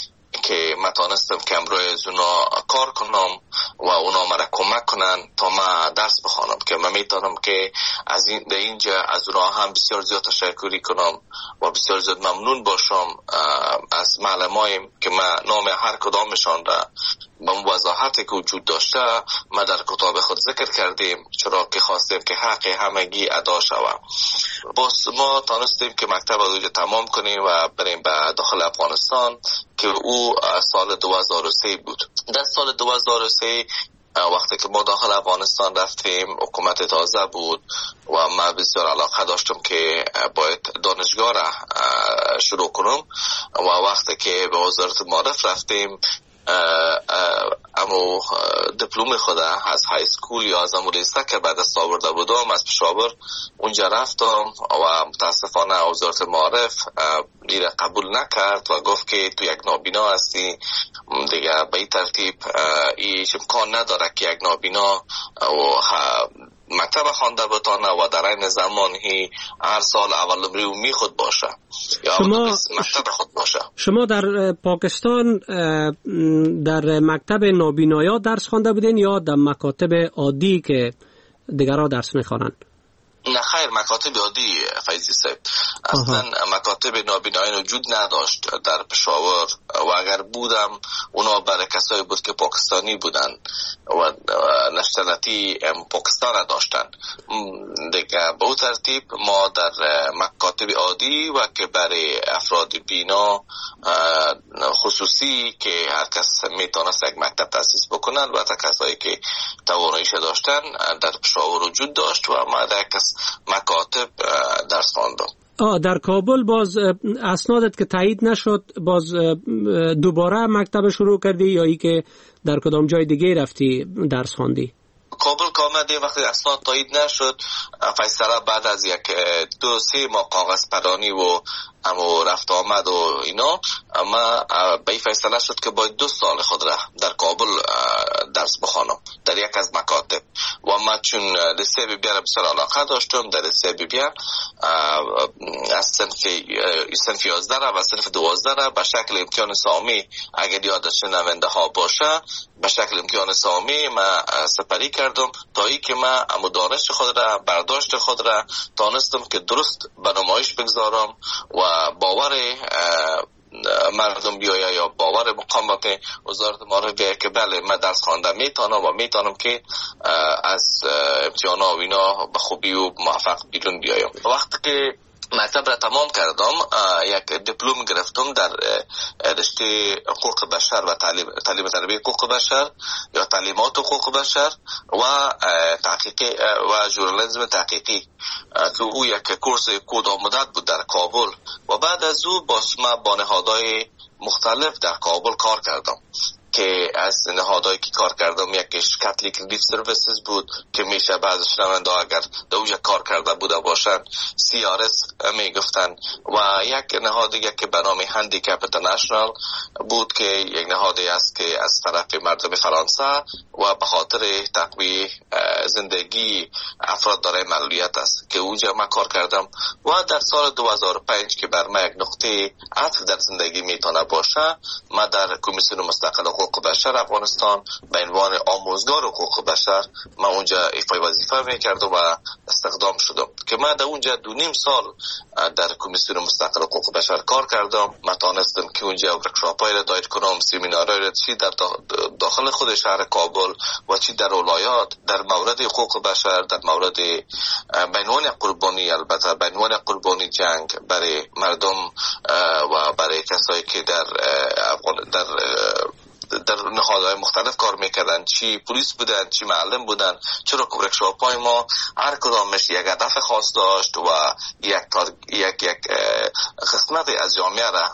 که من تانستم که امروی از اونا کار کنم و اونا مرا کمک کنن تا من درس بخوانم که من میتونم که از اینجا از اونا هم بسیار زیاد تشکری کنم و بسیار زیاد ممنون باشم از معلمایم که من نام هر کدامشان را به وضاحتی که وجود داشته ما در کتاب خود ذکر کردیم، چرا که خواستیم که حق همگی ادا شود. باز ما تانستیم که مکتب رو تمام کنیم و بریم به داخل افغانستان که او سال 2003 بود. در سال 2003 وقتی که ما داخل افغانستان رفتیم حکومت تازه بود و من بسیار علاقه داشتم که باید دانشگاه را شروع کنم و وقتی که به وزارت معارف رفتیم امو دیپلم خود از های اسکول یا از امو لیسته که بعد دست آورده بودم از پشاور اونجا رفتم و متاسفانه وزارت معارف دیره قبول نکرد و گفت که تو یک نابینا هستی دیگه به این ترتیب ایش امکان نداره که یک نابینا و مکتب خوانده بتانه و در این زمانی هر سال اول نمره می خود باشه یا مکتب خود باشه. شما در پاکستان در مکتب نابینایا درس خوانده بودین یا در مکاتب عادی که دیگرها درس میخوانند؟ نه خیر، مکاتب عادی فیضی صاحب. اصلا مکاتب نابینایی وجود نداشت در پشاور و اگر بودم اونا برای کسایی بود که پاکستانی بودن و نشنالیتی پاکستان داشتن دیگه. به اون ترتیب ما در مکاتب عادی و که برای افراد بینا خصوصی که هر کس میتونست یک مکتب تاسیس بکنن و تا کسایی که تواناییش داشتن در پشاور وجود داشت و ما در کس مکاتب درس خواندم. در کابل باز اسنادت که تایید نشد باز دوباره مکتب شروع کردی یا ای که در کدام جای دیگه رفتی درس خواندی؟ کابل که آمدیم وقتی اسناد تایید نشد فیصله بعد از یک 2-3 ماه کاغذ پرانی و اما رفت آمد و اینا اما به این فیصله شد که باید 2 سال خود را در کابل درس بخوانم در یک از مکاتب و من چون لیسه بی بی را بسیار علاقه داشتم در لیسه بی بی از صنف 11 را و صنف 12 را به شکل امتحان سامی اگر یادش شنونده ها باشه به شکل امتحان سامی من سپری کردم تا ای که من اما دانش خود را برداشت خود را تانستم که درست به نمایش بگذارم و باور مردم بیایه یا باور مقامات وزارت معارف بیایه که بله من درس خوانده میتونم و میتونم که از امتحانا و اینا به خوبی و موفق بیرون بیایم. وقتی که مکتب را تمام کردم یک دیپلم گرفتم در رشته حقوق بشر و تعلیم تربیت حقوق بشر یا تعلیمات حقوق بشر و تحقیقی و ژورنالیسم تحقیقی که او یک کورس کوتاه مدت بود در کابل و بعد از او با نهادهای مختلف در کابل کار کردم که از نهادهایی که کار کردم یکیش کاتولیک ریلیف سرویسز بود که میشه بعض شنونده اگر در اونجا کار کرده بوده باشن CRS میگفتن و یک نهاد دیگه که به نام هندیکپ اینترنشنال بود که یک نهادی است که از طرف مردم فرانسه و به خاطر تقویت زندگی افراد دارای معلولیت است که اونجا من کار کردم و در سال 2005 که بر من یک نقطه عطف در زندگی میتونه باشه من در کمیسیون مستقل حقوق بشر افغانستان به عنوان آموزگار حقوق بشر من اونجا ایفای وظیفه میکردم و استخدام شدم که من در اونجا 2.5 سال در کمیسیون مستقل حقوق بشر کار کردم. من تانستم که اونجا ورکشاپ‌های را دایر کنم، سمینارهای را چی در داخل خود شهر کابل و چی در ولایات در مورد حقوق بشر، در مورد به عنوان قربانی، البته به عنوان قربانی جنگ برای مردم و برای کسایی که در نهادهای مختلف کار میکردن، چی پلیس بودن، چی معلم بودن، چرا که ورکشاپ‌های ما هر کدامش یک هدف خاص داشت و یک قسمت از جامعه را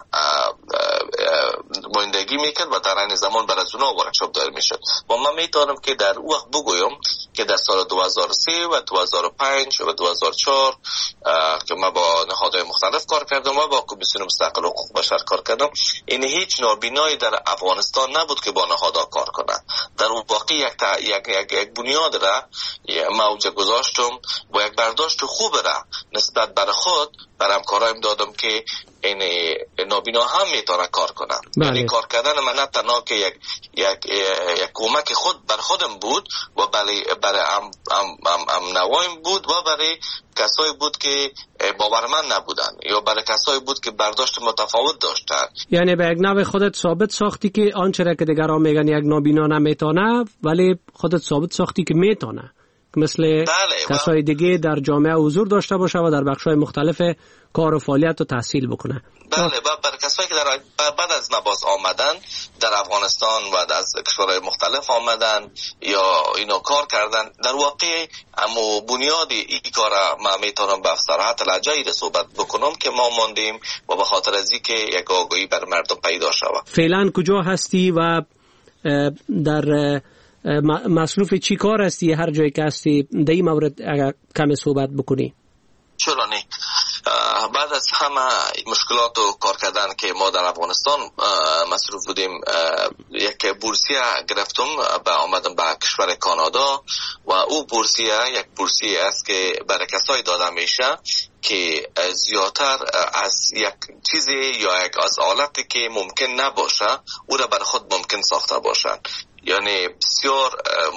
نمایندگی میکرد و در این زمان بر از اونها ورکشاپ دایر میشد و من میتونم که در اون وقت بگویم که در سال 2003 و 2005 و 2004 که من با نهادهای مختلف کار کردم و با کمیسیون مستقل حقوق بشر کار کردم، این هیچ نابینایی در افغانستان نبود که با نهادها کار کنه. در واقع یک بنیاد را موجه گذاشتم و یک برداشت خوب را نسبت بر خود بر همکارایم دادم که این نابینا هم میتونه کار کنن. یعنی کار کردن من نه تنها که یک کمک خود بر خودم بود و برای نوایم بود و برای کسایی بود که باورمند نبودن یا برای کسایی بود که برداشت متفاوت داشتن. یعنی به یک نوع خودت ثابت ساختی که آنچه را که دیگران میگن یک نابینا نمیتونه، ولی خودت ثابت ساختی که میتونه، مثل کسای دیگه در جامعه حضور داشته باشه و در بخش‌های مختلف کار و فعالیت و تحصیل بکنه. بله، و برای کسایی که بعد از نباز آمدن در افغانستان و از کشورهای مختلف آمدن یا اینو کار کردن، در واقع اما بنیاد این کار ما میتونم به صراحت لجایی صحبت بکنم که ما ماندیم و به خاطر از اینکه یک آگاهی بر مردم پیدا شود. فعلا کجا هستی و در مصروف چی کار هستی؟ هر جایی که هستی در این مورد اگر کمی صحبت بکنی. چرا نه؟ بعد از همه مشکلات و کار کردن که ما در افغانستان مصروف بودیم، یک بورسیه گرفتم و آمدم به کشور کانادا و او بورسیه یک بورسیه است که برای کسایی داده میشه که زیادتر از یک چیزی یا یک از آلتی که ممکن نباشه او را بر خود ممکن ساخته باشن. یعنی بسیار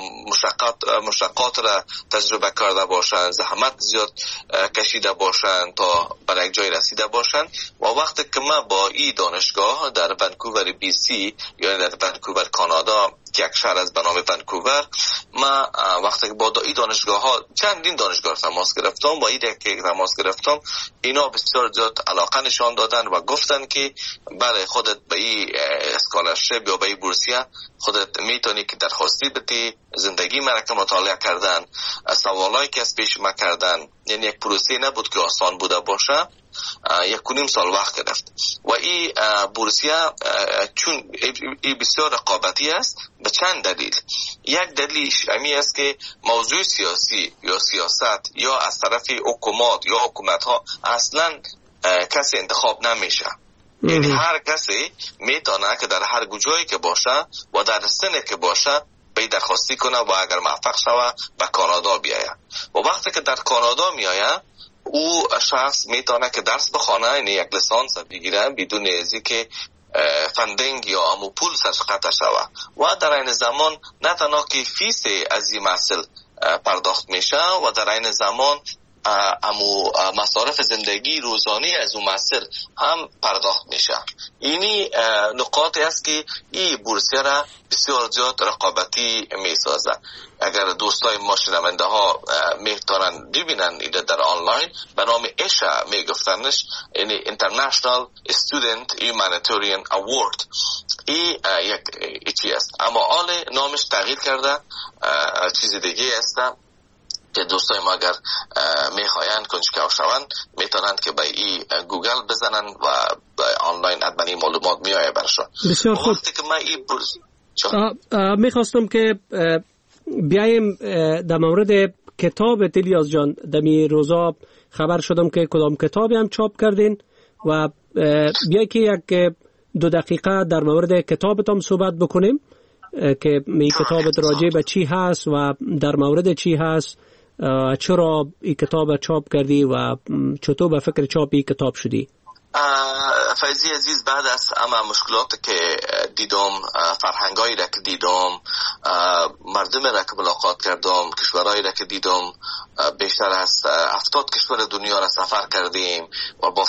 مشقات را تجربه کرده باشن، زحمت زیاد کشیده باشن تا بر یک جای رسیده باشن و وقتی که من با این دانشگاه در ونکوور بی سی، یعنی در ونکوور کانادا که یک شهر از به نام ونکوور، من وقتی که با این دانشگاه ها چندین دانشگاه تماس گرفتم، با این که تماس گرفتم، اینا بسیار زیاد علاقه نشان دادن و گفتن که برای خودت به این اسکالرشپ یا به این بورسیه خودت میتونی که درخواستی بدی. زندگی من که مطالعه کردن، سوالایی که از پیش ما کردن، یعنی یک پروسه نبود که آسان بوده باشه. 1.5 سال وقت گرفت و این بورسیه چون این بسیار رقابتی است به چند دلیل. یک دلیلش امی است که موضوع سیاسی یا سیاست یا از طرف حکومت یا حکومت‌ها اصلا کسی انتخاب نمیشه. یعنی هر کسی میتونه که در هر جایی که باشه و در سنی که باشه به درخواستی کنه و اگر موفق شوه به کانادا بیاید و وقتی که در کانادا میآید او شخص میتونه که درس بخونه، یعنی یک لیسانس بگیره بدون ازی که فندینگ یا امو پول سرش قطع شوه و در این زمان نه تنها که فیس از این محصول پرداخت میشه و در این زمان امو مصارف زندگی روزانه از اون محصول هم پرداخت میشه. اینی نقاطی است که این بورسیه را بسیار زیاد رقابتی میسازه. اگر دوستای ما شنونده ها میتونن ببینن ایده در آنلاین، به نام ایشا میگفتنش، یعنی International Student Humanitarian Award. این یک چی است، اما حال نامش تغییر کرده، چیز دیگه است که دوستای ما اگر میخواین کنجکاو شوند میتونند که به این گوگل بزنن و آنلاین ادمانی معلومات میایه برشون. بسیار خوب. وقتی که من این میخواستم که بیایم در مورد کتاب الیاس جان. دمی روزا خبر شدم که کدام کتابی هم چاپ کردین و بیایی که یک 2 دقیقه در مورد کتابتان صحبت بکنیم که می کتابت راجع به چی هست و در مورد چی هست، چرا این کتاب چاپ کردی و چطور به فکر چاپ این کتاب شدی؟ فیضی عزیز، بعد از اما مشکلات که دیدم، فرهنگایی را که دیدم، مردم را که ملاقات کردم، کشورهایی را که دیدم، بیشتر از 70 کشور دنیا را سفر کردیم و با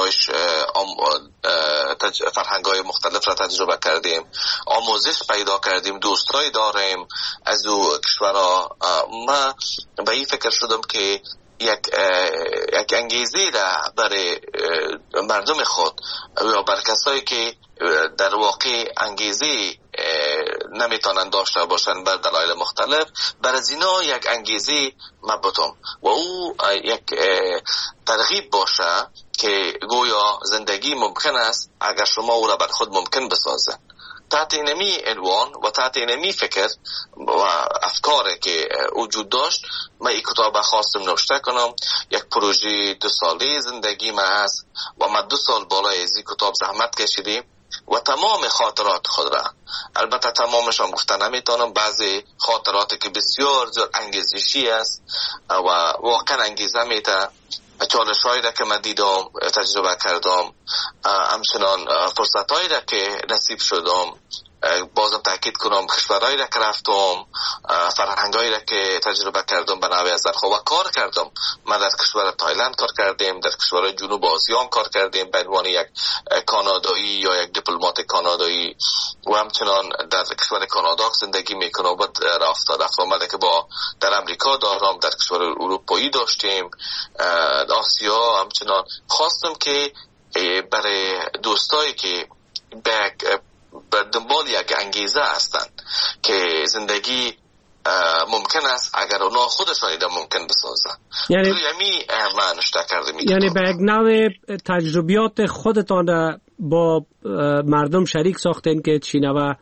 فرهنگای مختلف را تجربه کردیم، آموزش پیدا کردیم، دوستایی داریم از او کشورها. من به این فکر شدم که یک انگیزه را برای مردم خود یا بر کسایی که در واقع انگیزه نمیتونن داشته باشن بر دلایل مختلف، بر از اینا یک انگیزه مبتم و او یک ترغیب باشه که گویا زندگی ممکن است اگر شما او را بر خود ممکن بسازن. تحت اینمی عنوان و تحت اینمی فکر و افکاری که وجود داشت من این کتاب خواستم نوشته کنم. یک پروژه 2 ساله زندگی من هست و من 2 سال بالای از این کتاب زحمت کشیدیم و تمام خاطرات خود را، البته تمامش هم گفته نمیتونم، بعضی خاطراتی که بسیار زیاد انگیزشی است و واقعا انگیزه میده، چالش هایی را که من دیدم تجربه کردم، همچنان فرصت هایی را که نصیب شدم، بازم تاکید کنم کشورهایی را که رفتم، فرهنگ هایی را که تجربه کردم به نوع از و کار کردم. من در کشور تایلند کار کردیم، در کشور جنوب آسیا کار کردیم به عنوان یک کانادایی یا یک دیپلمات کانادایی و همچنان در کشور کانادا زندگی میکنم و رفت آمده که با در امریکا دارم، در کشور اروپایی داشتیم، آسیا. همچنان خواستم که برای دوستایی که به دنبال یک انگیزه هستند که زندگی ممکن است اگر اونا خودشان ایده ممکن بسازن، یعنی من نشته کرده یعنی به یک نوع تجربیات خودتان با مردم شریک ساختین که چینه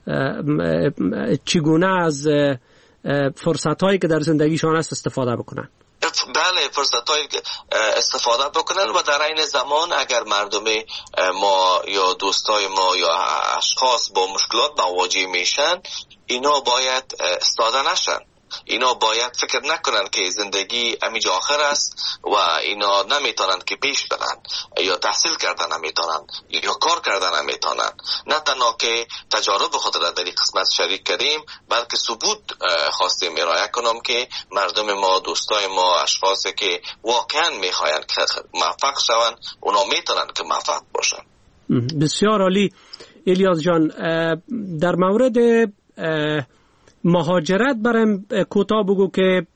چگونه از فرصت هایی که در زندگیشان است استفاده بکنن. بله، فرصت هایی استفاده بکنن و در این زمان اگر مردم ما یا دوستای ما یا اشخاص با مشکلات مواجه میشن، اینا باید استاده نشن، اینا باید فکر نکنن که زندگی همینجا آخر است و اینا نمیتونن که پیش برن یا تحصیل کردن نمیتونن یا کار کردن نمیتونن. نه تنها که تجارب خود را در این قسمت شریک کردیم، بلکه ثبوت خواستیم ارائه کنم که مردم ما، دوستای ما، اشخاصی که واقعا میخواین که موفق شون، اونا میتونن که موفق باشن. بسیار عالی. الیاس جان، در مورد مهاجرت برام کوتاه بگو که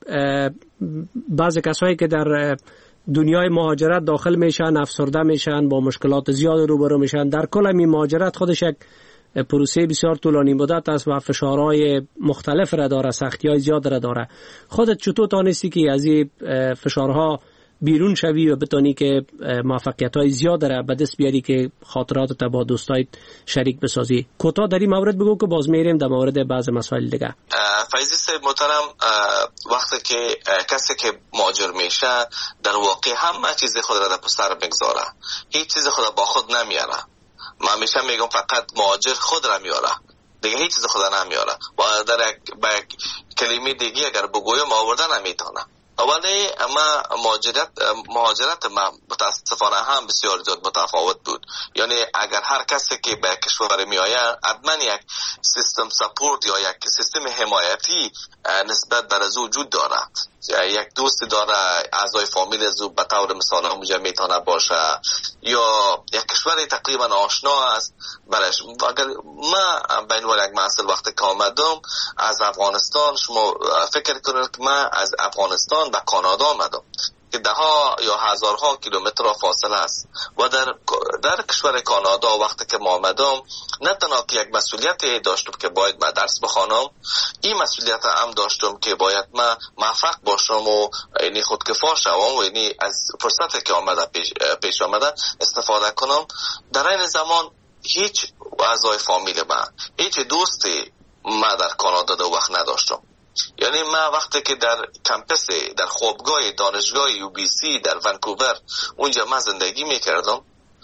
بعضی کسایی که در دنیای مهاجرت داخل میشن افسرده میشن، با مشکلات زیاد روبرو میشن. در کل این مهاجرت خودش یک پروسه بسیار طولانی مدت است و فشارهای مختلف را داره، سختی‌های زیاد را داره. خودت چطور تانستی که از این فشارها بیرون شوی و بتونی که موفقیت‌های زیاد را به دست بیاری که خاطراتت با دوستایت شریک بسازی؟ کوتاه در این مورد بگو که باز میریم در مورد بعض مسائل دیگه. فیضی صاحب محترم، وقتی که کسی که مهاجر میشه در واقع همه چیز خود را در پسر میگذاره، هیچ چیز خود با خود نمیاره. من همیشه میگم فقط مهاجر خود را میاره، دیگه هیچ چیز خود نمیاره و در یک کلمه دیگه اگر بگویم آوردن نمیتونه. اولی اما مهاجرت ما متاسفانه هم بسیار زیاد متفاوت بود. یعنی اگر هر کسی که به کشور می آید حتما یک سیستم سپورت یا یک سیستم حمایتی نسبت بر از وجود داره. یک دوست داره، اعضای فامیل از به طور مثال همونجا میتونه باشه، یا یک کشور تقریبا آشنا است برش. اگر ما به عنوان یک مسئله وقتی که آمدم از افغانستان، شما فکر کنید که من از افغانستان به کانادا آمدم که ده ها یا هزارها کیلومتر فاصله است و در کشور کانادا وقتی که ما آمدم نه تنها که یک مسئولیت داشتم که باید من درس بخوانم، این مسئولیت هم داشتم که باید من موفق باشم و یعنی خودکفا شوم و یعنی از فرصتی که آمده پیش آمده استفاده کنم. در این زمان هیچ اعضای فامیل من، هیچ دوستی من در کانادا دو وقت نداشتم. یعنی من وقتی که در کمپس، در خوابگاه دانشگاه UBC در ونکوور اونجا من زندگی میکردم،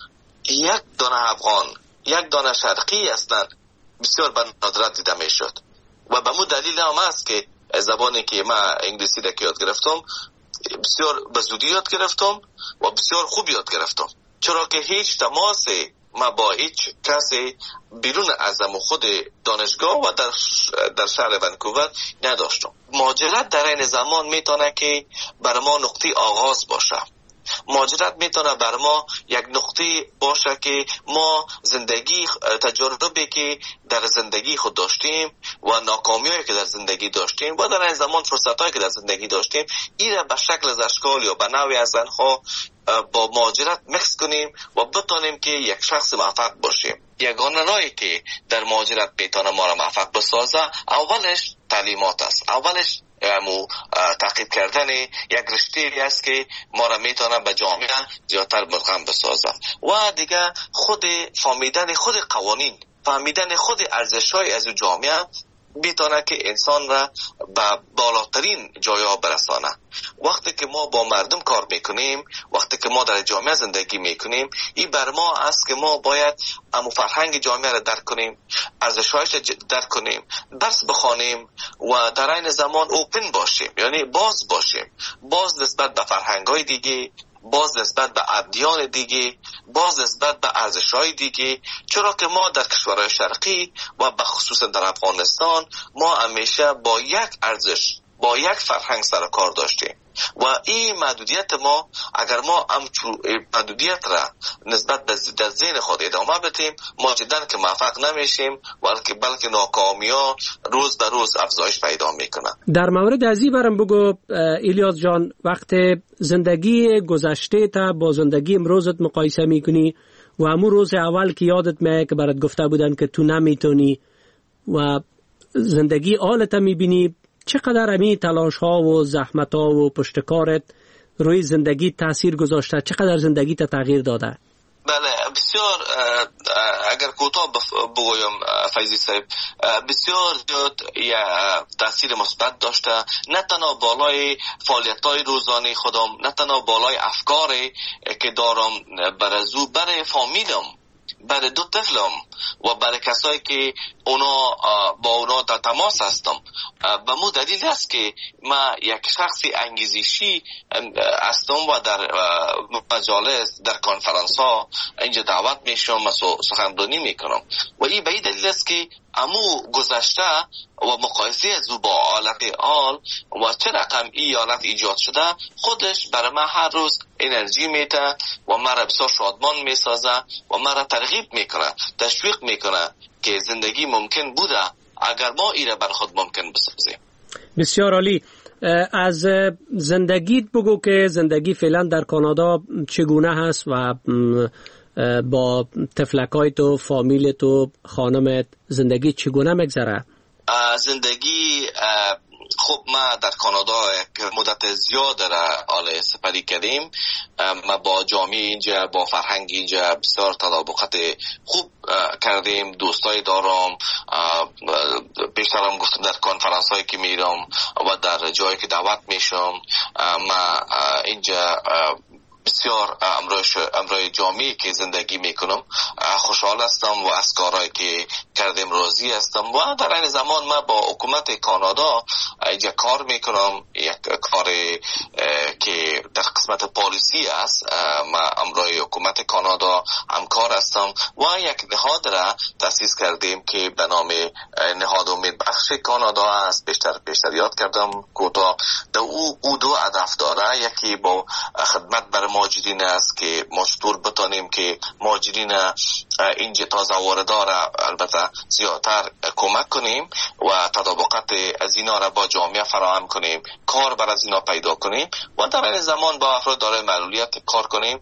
یک دانه افغان، یک دانه شرقی اصلا بسیار به ندرت دیده میشد و به مو دلیل هم است که زبانی که من انگلیسی را که یاد گرفتم بسیار به زودی یاد گرفتم و بسیار خوب یاد گرفتم، چرا که هیچ تماس ما با هیچ کسی بیرون از خود دانشگاه و در شهر ونکوور نداشتم. مهاجرت در این زمان میتونه که بر ما نقطه آغاز باشه. مهاجرت میتونه بر ما یک نقطه باشه که ما زندگی، تجربه که در زندگی خود داشتیم و ناکامیایی که در زندگی داشتیم و در این زمان فرصتایی که در زندگی داشتیم، این به شکل از اشکال یا به نوعی از آنها با مهاجرت مکس کنیم و بتونیم که یک شخص موفق باشیم. یگانه راهی که در مهاجرت میتونه ما را موفق بسازه اولش تعلیمات است، اولش تحقیق کردن یک رشته است که ما را میتونه به جامعه زیادتر مدغم بسازه و دیگه خود فهمیدن خود قوانین فهمیدن خود ارزش‌های از جامعه میتونه که انسان را به بالاترین جایا برسانه. وقتی که ما با مردم کار میکنیم، وقتی که ما در جامعه زندگی میکنیم، این بر ما است که ما باید امو فرهنگ جامعه را درک کنیم، ارزش‌هایش را درک کنیم، درس بخوانیم و در این زمان اوپن باشیم، یعنی باز باشیم، باز نسبت به فرهنگ‌های دیگه، باز نسبت به ادیان دیگه، باز نسبت به ارزش‌های دیگه. چرا که ما در کشورهای شرقی و به خصوص در افغانستان ما همیشه با یک ارزش، با یک فرهنگ سر کار داشتیم و این محدودیت ما، اگر ما محدودیت را نسبت به در ذهن خود ادامه بدیم، ما جدا که موفق نمیشیم، بلکه ناکامی‌ها روز به روز افزایش پیدا میکنه. در مورد ازی برام بگو الیاس جان، وقت زندگی گذشته تا با زندگی امروزت مقایسه میکنی و همون روز اول که یادت میاد که برات گفته بودن که تو نمیتونی و زندگی حالت میبینی، چقدر امی تلاش ها و زحمت ها و پشتکارت روی زندگی تاثیر گذاشته؟ چقدر زندگی تا تغییر داده؟ بله بسیار. اگر کوتاه بگویم فیضی صاحب، بسیار زیاد تاثیر مثبت داشته، نه تنها بالای فعالیت‌های روزانه خودم، نه تنها بالای افکاری که دارم برای فامیلم، برای دو طفلم و برای کسایی که با اونا در تماس هستم. به مو دلیل است که ما یک شخصی انگیزشی هستم و در مجالس، در کنفرانس ها اینجا دعوت میشم و سخنرانی میکنم و این به این دلیل است که امو گذشته و مقایسه از با حالت حال و چه رقم این حالت ایجاد شده خودش برای من هر روز انرژی میده و مرا بسیار شادمان میسازه و مرا ترغیب میکنه، تشویق میکنه که زندگی ممکن بوده اگر ما ایره بر خود ممکن بسازیم. بسیار عالی. از زندگیت بگو که زندگی فعلا در کانادا چگونه هست و با تفلکای تو، فامیل تو، خانمت زندگی چگونه مگذره؟ زندگی خب ما در کانادا یک مدت زیاد را سپری کردیم. ما با جامعه اینجا، با فرهنگ اینجا بسیار تطابقات خوب کردیم. دوستای دارم، پیشترم گفتم در کنفرانس هایی که میرم و در جایی که دعوت میشم، ما اینجا بسیار امروی جامعی که زندگی میکنم خوشحال هستم و از کارهایی که کردیم راضی هستم و در این زمان من با حکومت کانادا اینجا کار میکنم، یک کار که در قسمت پالیسی است. من امروی حکومت کانادا همکار هستم و یک نهاد را تأسیس کردیم که به نام نهاد امید بخش کانادا است. پیشتر یاد کردم کوتاه. او دو هدف داره، یکی با خدمت بر مهاجرین است که ما چطور بتانیم که مهاجرین اینجا تازه واردا را البته زیادتر کمک کنیم و تطابقات از اینا را با جامعه فراهم کنیم، کار بر از اینا پیدا کنیم و در این زمان با افراد دارای معلولیت کار کنیم.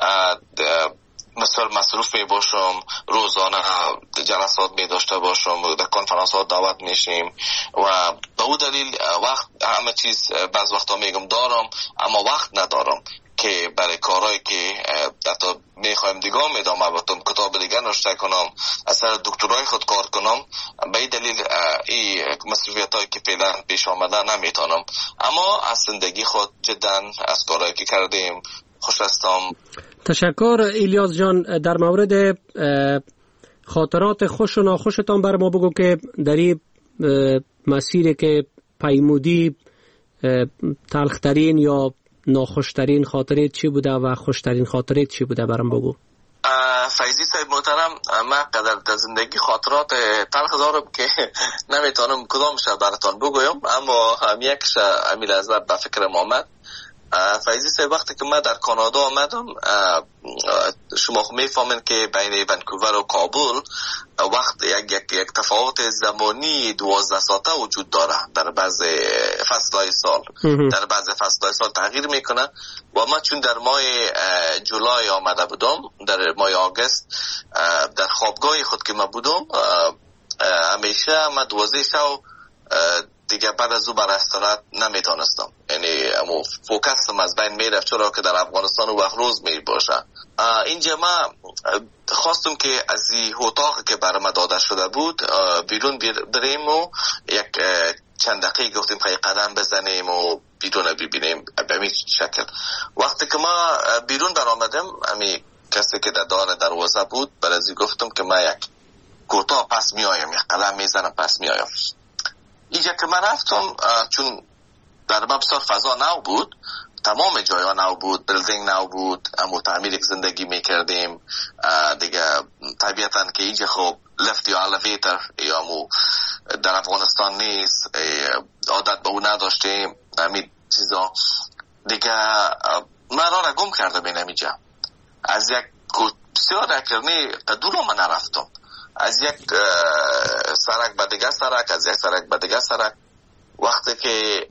مثلا مصروف می باشم، روزانه جلسات می داشته باشم، در کنفرانس ها دعوت میشیم و به او دلیل وقت همه چیز بعض وقتا میگم دارم اما وقت ندارم که برای کارهایی که حتی میخوایم دیگه ادامه بدم، کتاب دیگه نوشته کنم، اثر دکترای خود کار کنم. به این دلیل این مسئولیت هایی که فعلا پیش آمده نمیتونم، اما از زندگی خود جدا از کارهایی که کردیم خوش هستم. تشکر الیاس جان. در مورد خاطرات خوش و ناخوشتان بر ما بگو که در این مسیری که پیمودی تلخترین یا ناخوشترین خاطره چی بوده و خوشترین خاطره چی بوده برام بگو. فیضی صاحب محترم، من قدر در زندگی خاطرات تلخ دارم که نمیتونم کدامش براتون بگویم، اما هم یکش امیل ازت به فکرم آمد. فیضی صاحب وقتی که من در کانادا آمدم، شما میفهمین که بین ونکوور و کابل وقت یک تفاوت زمانی 12 ساعته وجود داره. در بعض فصلهای سال در بعض فصلهای سال تغییر میکنه و من چون در ماه جولای آمده بودم، در ماه آگست در خوابگاه خود که من بودم، همیشه من 12 شب دیگه بعد از او بر استراحت نمیتونستم، یعنی فوکسم از بین میرفت، چرا که در افغانستان وقت روز می باشه. اینجا ما خواستم که از این اتاق که برام داده شده بود بیرون بریم و یک چند دقیقه گفتیم که قدم بزنیم و بیرون ببینیم به همین شکل. وقتی که ما بیرون برآمدم، همین کسی که در دروازه بود برای گفتم که ما یک کوتاه پس می آیم، یک قدم میزنم پس می آیم. اینجا که من رفتم، چون در ما بسیار فضا نو بود، تمام جای‌ها نو بود، بیلدینگ نو بود، اما تعمیر یک زندگی میکردیم دیگه. طبیعتاً که اینجا خب لفت یا الیویتر یا در افغانستان نیست، عادت به اون نداشتیم، همین چیزا دیگه. من را گم کردم این اینجا. از یک بسیار اکرنی دور من نرفتم، از یک سرک به دیگه سرک، از یک سرک به دیگه سرک. وقتی که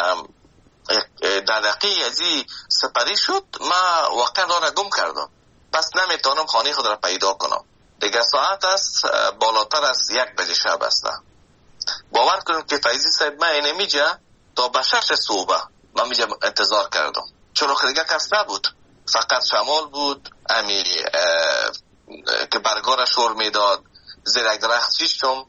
در دقیقه ازی سپری شد، ما واقعا را گم کردم، پس نمیتونم خانه خود را پیدا کنم. دیگه ساعت است بالاتر از 1 بجه شب است. باور کنم که فیضی صاحب من اینمیجا تا به 6 صبح من میجا انتظار کردم، چون که دیگه کس نبود، فقط شمال بود امی که برگار شور میداد. زیر یک درخت شیشتم،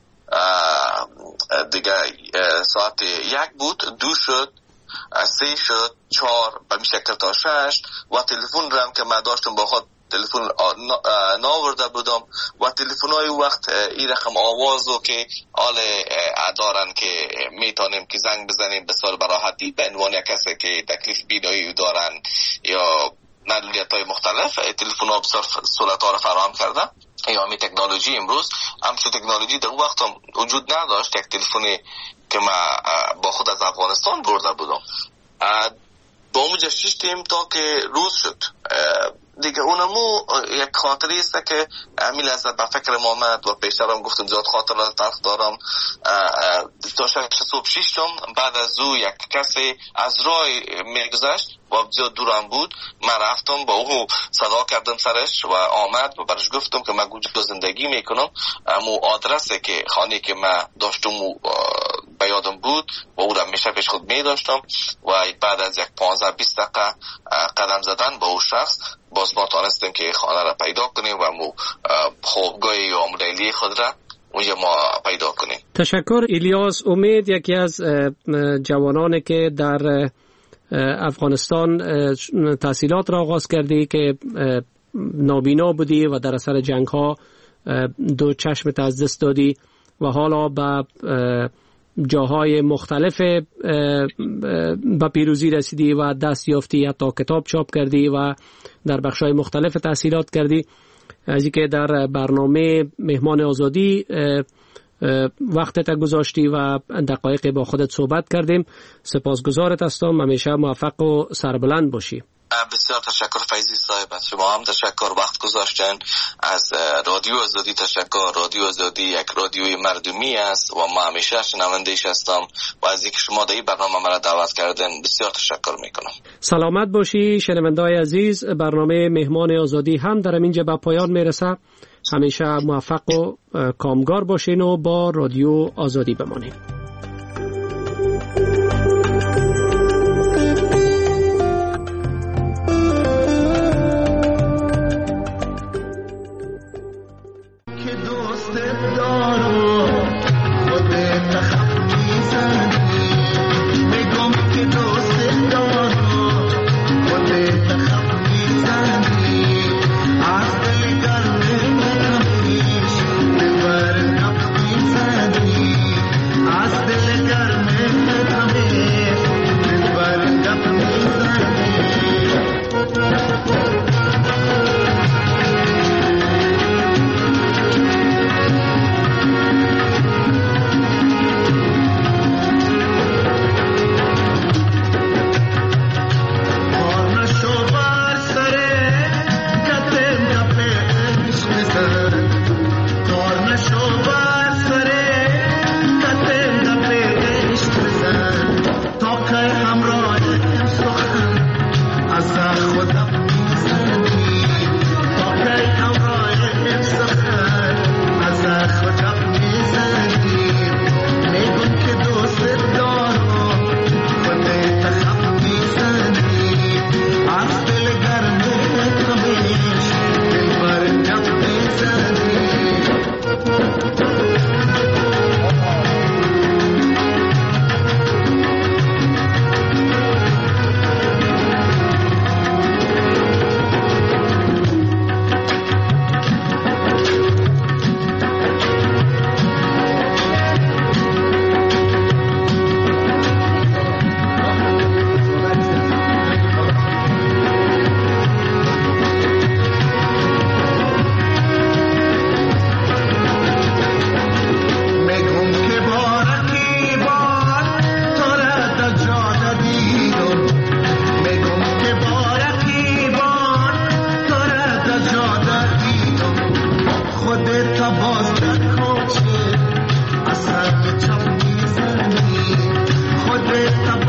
دیگه ساعت 1 بود، 2 شد، 3 شد، 4 به شکل تا 6. و تلفن رم که من داشتم با خود تلفن ناورده بودم و تلفن های وقت این رقم آوازو که آل دارن که میتونیم که زنگ بزنیم بسیار براحتی به عنوان کسی که تکلیف بینایی دارن یا معلولیت های مختلف. تلفن ها بسیار سهولت ها رو فراهم کرده. یا می تکنولوژی امروز همچون تکنولوژی در وقت هم وجود نداشت. یک تلفنی که ما با خود از افغانستان برده بودم، با اونجا شیشتیم تا که روز شد دیگه. اونمو یک خاطری است که همین لحظه به فکر ما آمد و پیشترم گفتم زیاد خاطرات تلخ دارم. تا 6 صبح شیشتم، بعد از او یک کسی از راه میگذشت و زیاد دورم بود. من رفتم با او صدا کردم سرش و آمد و برش گفتم که من کجا زندگی میکنم. امو آدرسه که خانه که من داشتم به یادم بود و او را میشه پیش خود میداشتم و بعد از یک 15-20 دقیقه قدم زدن با او شخص باز ما تانستیم که خانه را پیدا کنیم و مو خوابگاه یا لیلی خود را اونجا ما پیدا کنیم. تشکر الیاس. امید یکی از جوانانی که در افغانستان تحصیلات را آغاز کردی که نابینا بودی و در اثر جنگ ها 2 چشمت از دست دادی و حالا به جاهای مختلف به پیروزی رسیدی و دست یافتی، حتی کتاب چاپ کردی و در بخش‌های مختلف تحصیلات کردی. از اینکه در برنامه مهمان آزادی وقتت گذاشتی و دقایق با خودت صحبت کردیم، سپاسگزارت هستم. همیشه موفق و سربلند باشی. بسیار تشکر فیضی صاحب، از شما هم تشکر، وقت گذاشتن. از رادیو آزادی تشکر. رادیو آزادی یک رادیوی مردمی است و ما همیشه شنونده‌اش هستم و از اینکه شما در این برنامه مرا دعوت کردن بسیار تشکر میکنم. سلامت باشی شنونده‌های عزیز. برنامه مهمان آزادی هم در اینجا به پایان میرسه. همیشه موفق و کامگار باشین و با رادیو آزادی بمانید. باز در کوچه اثر چپ میزنی خودت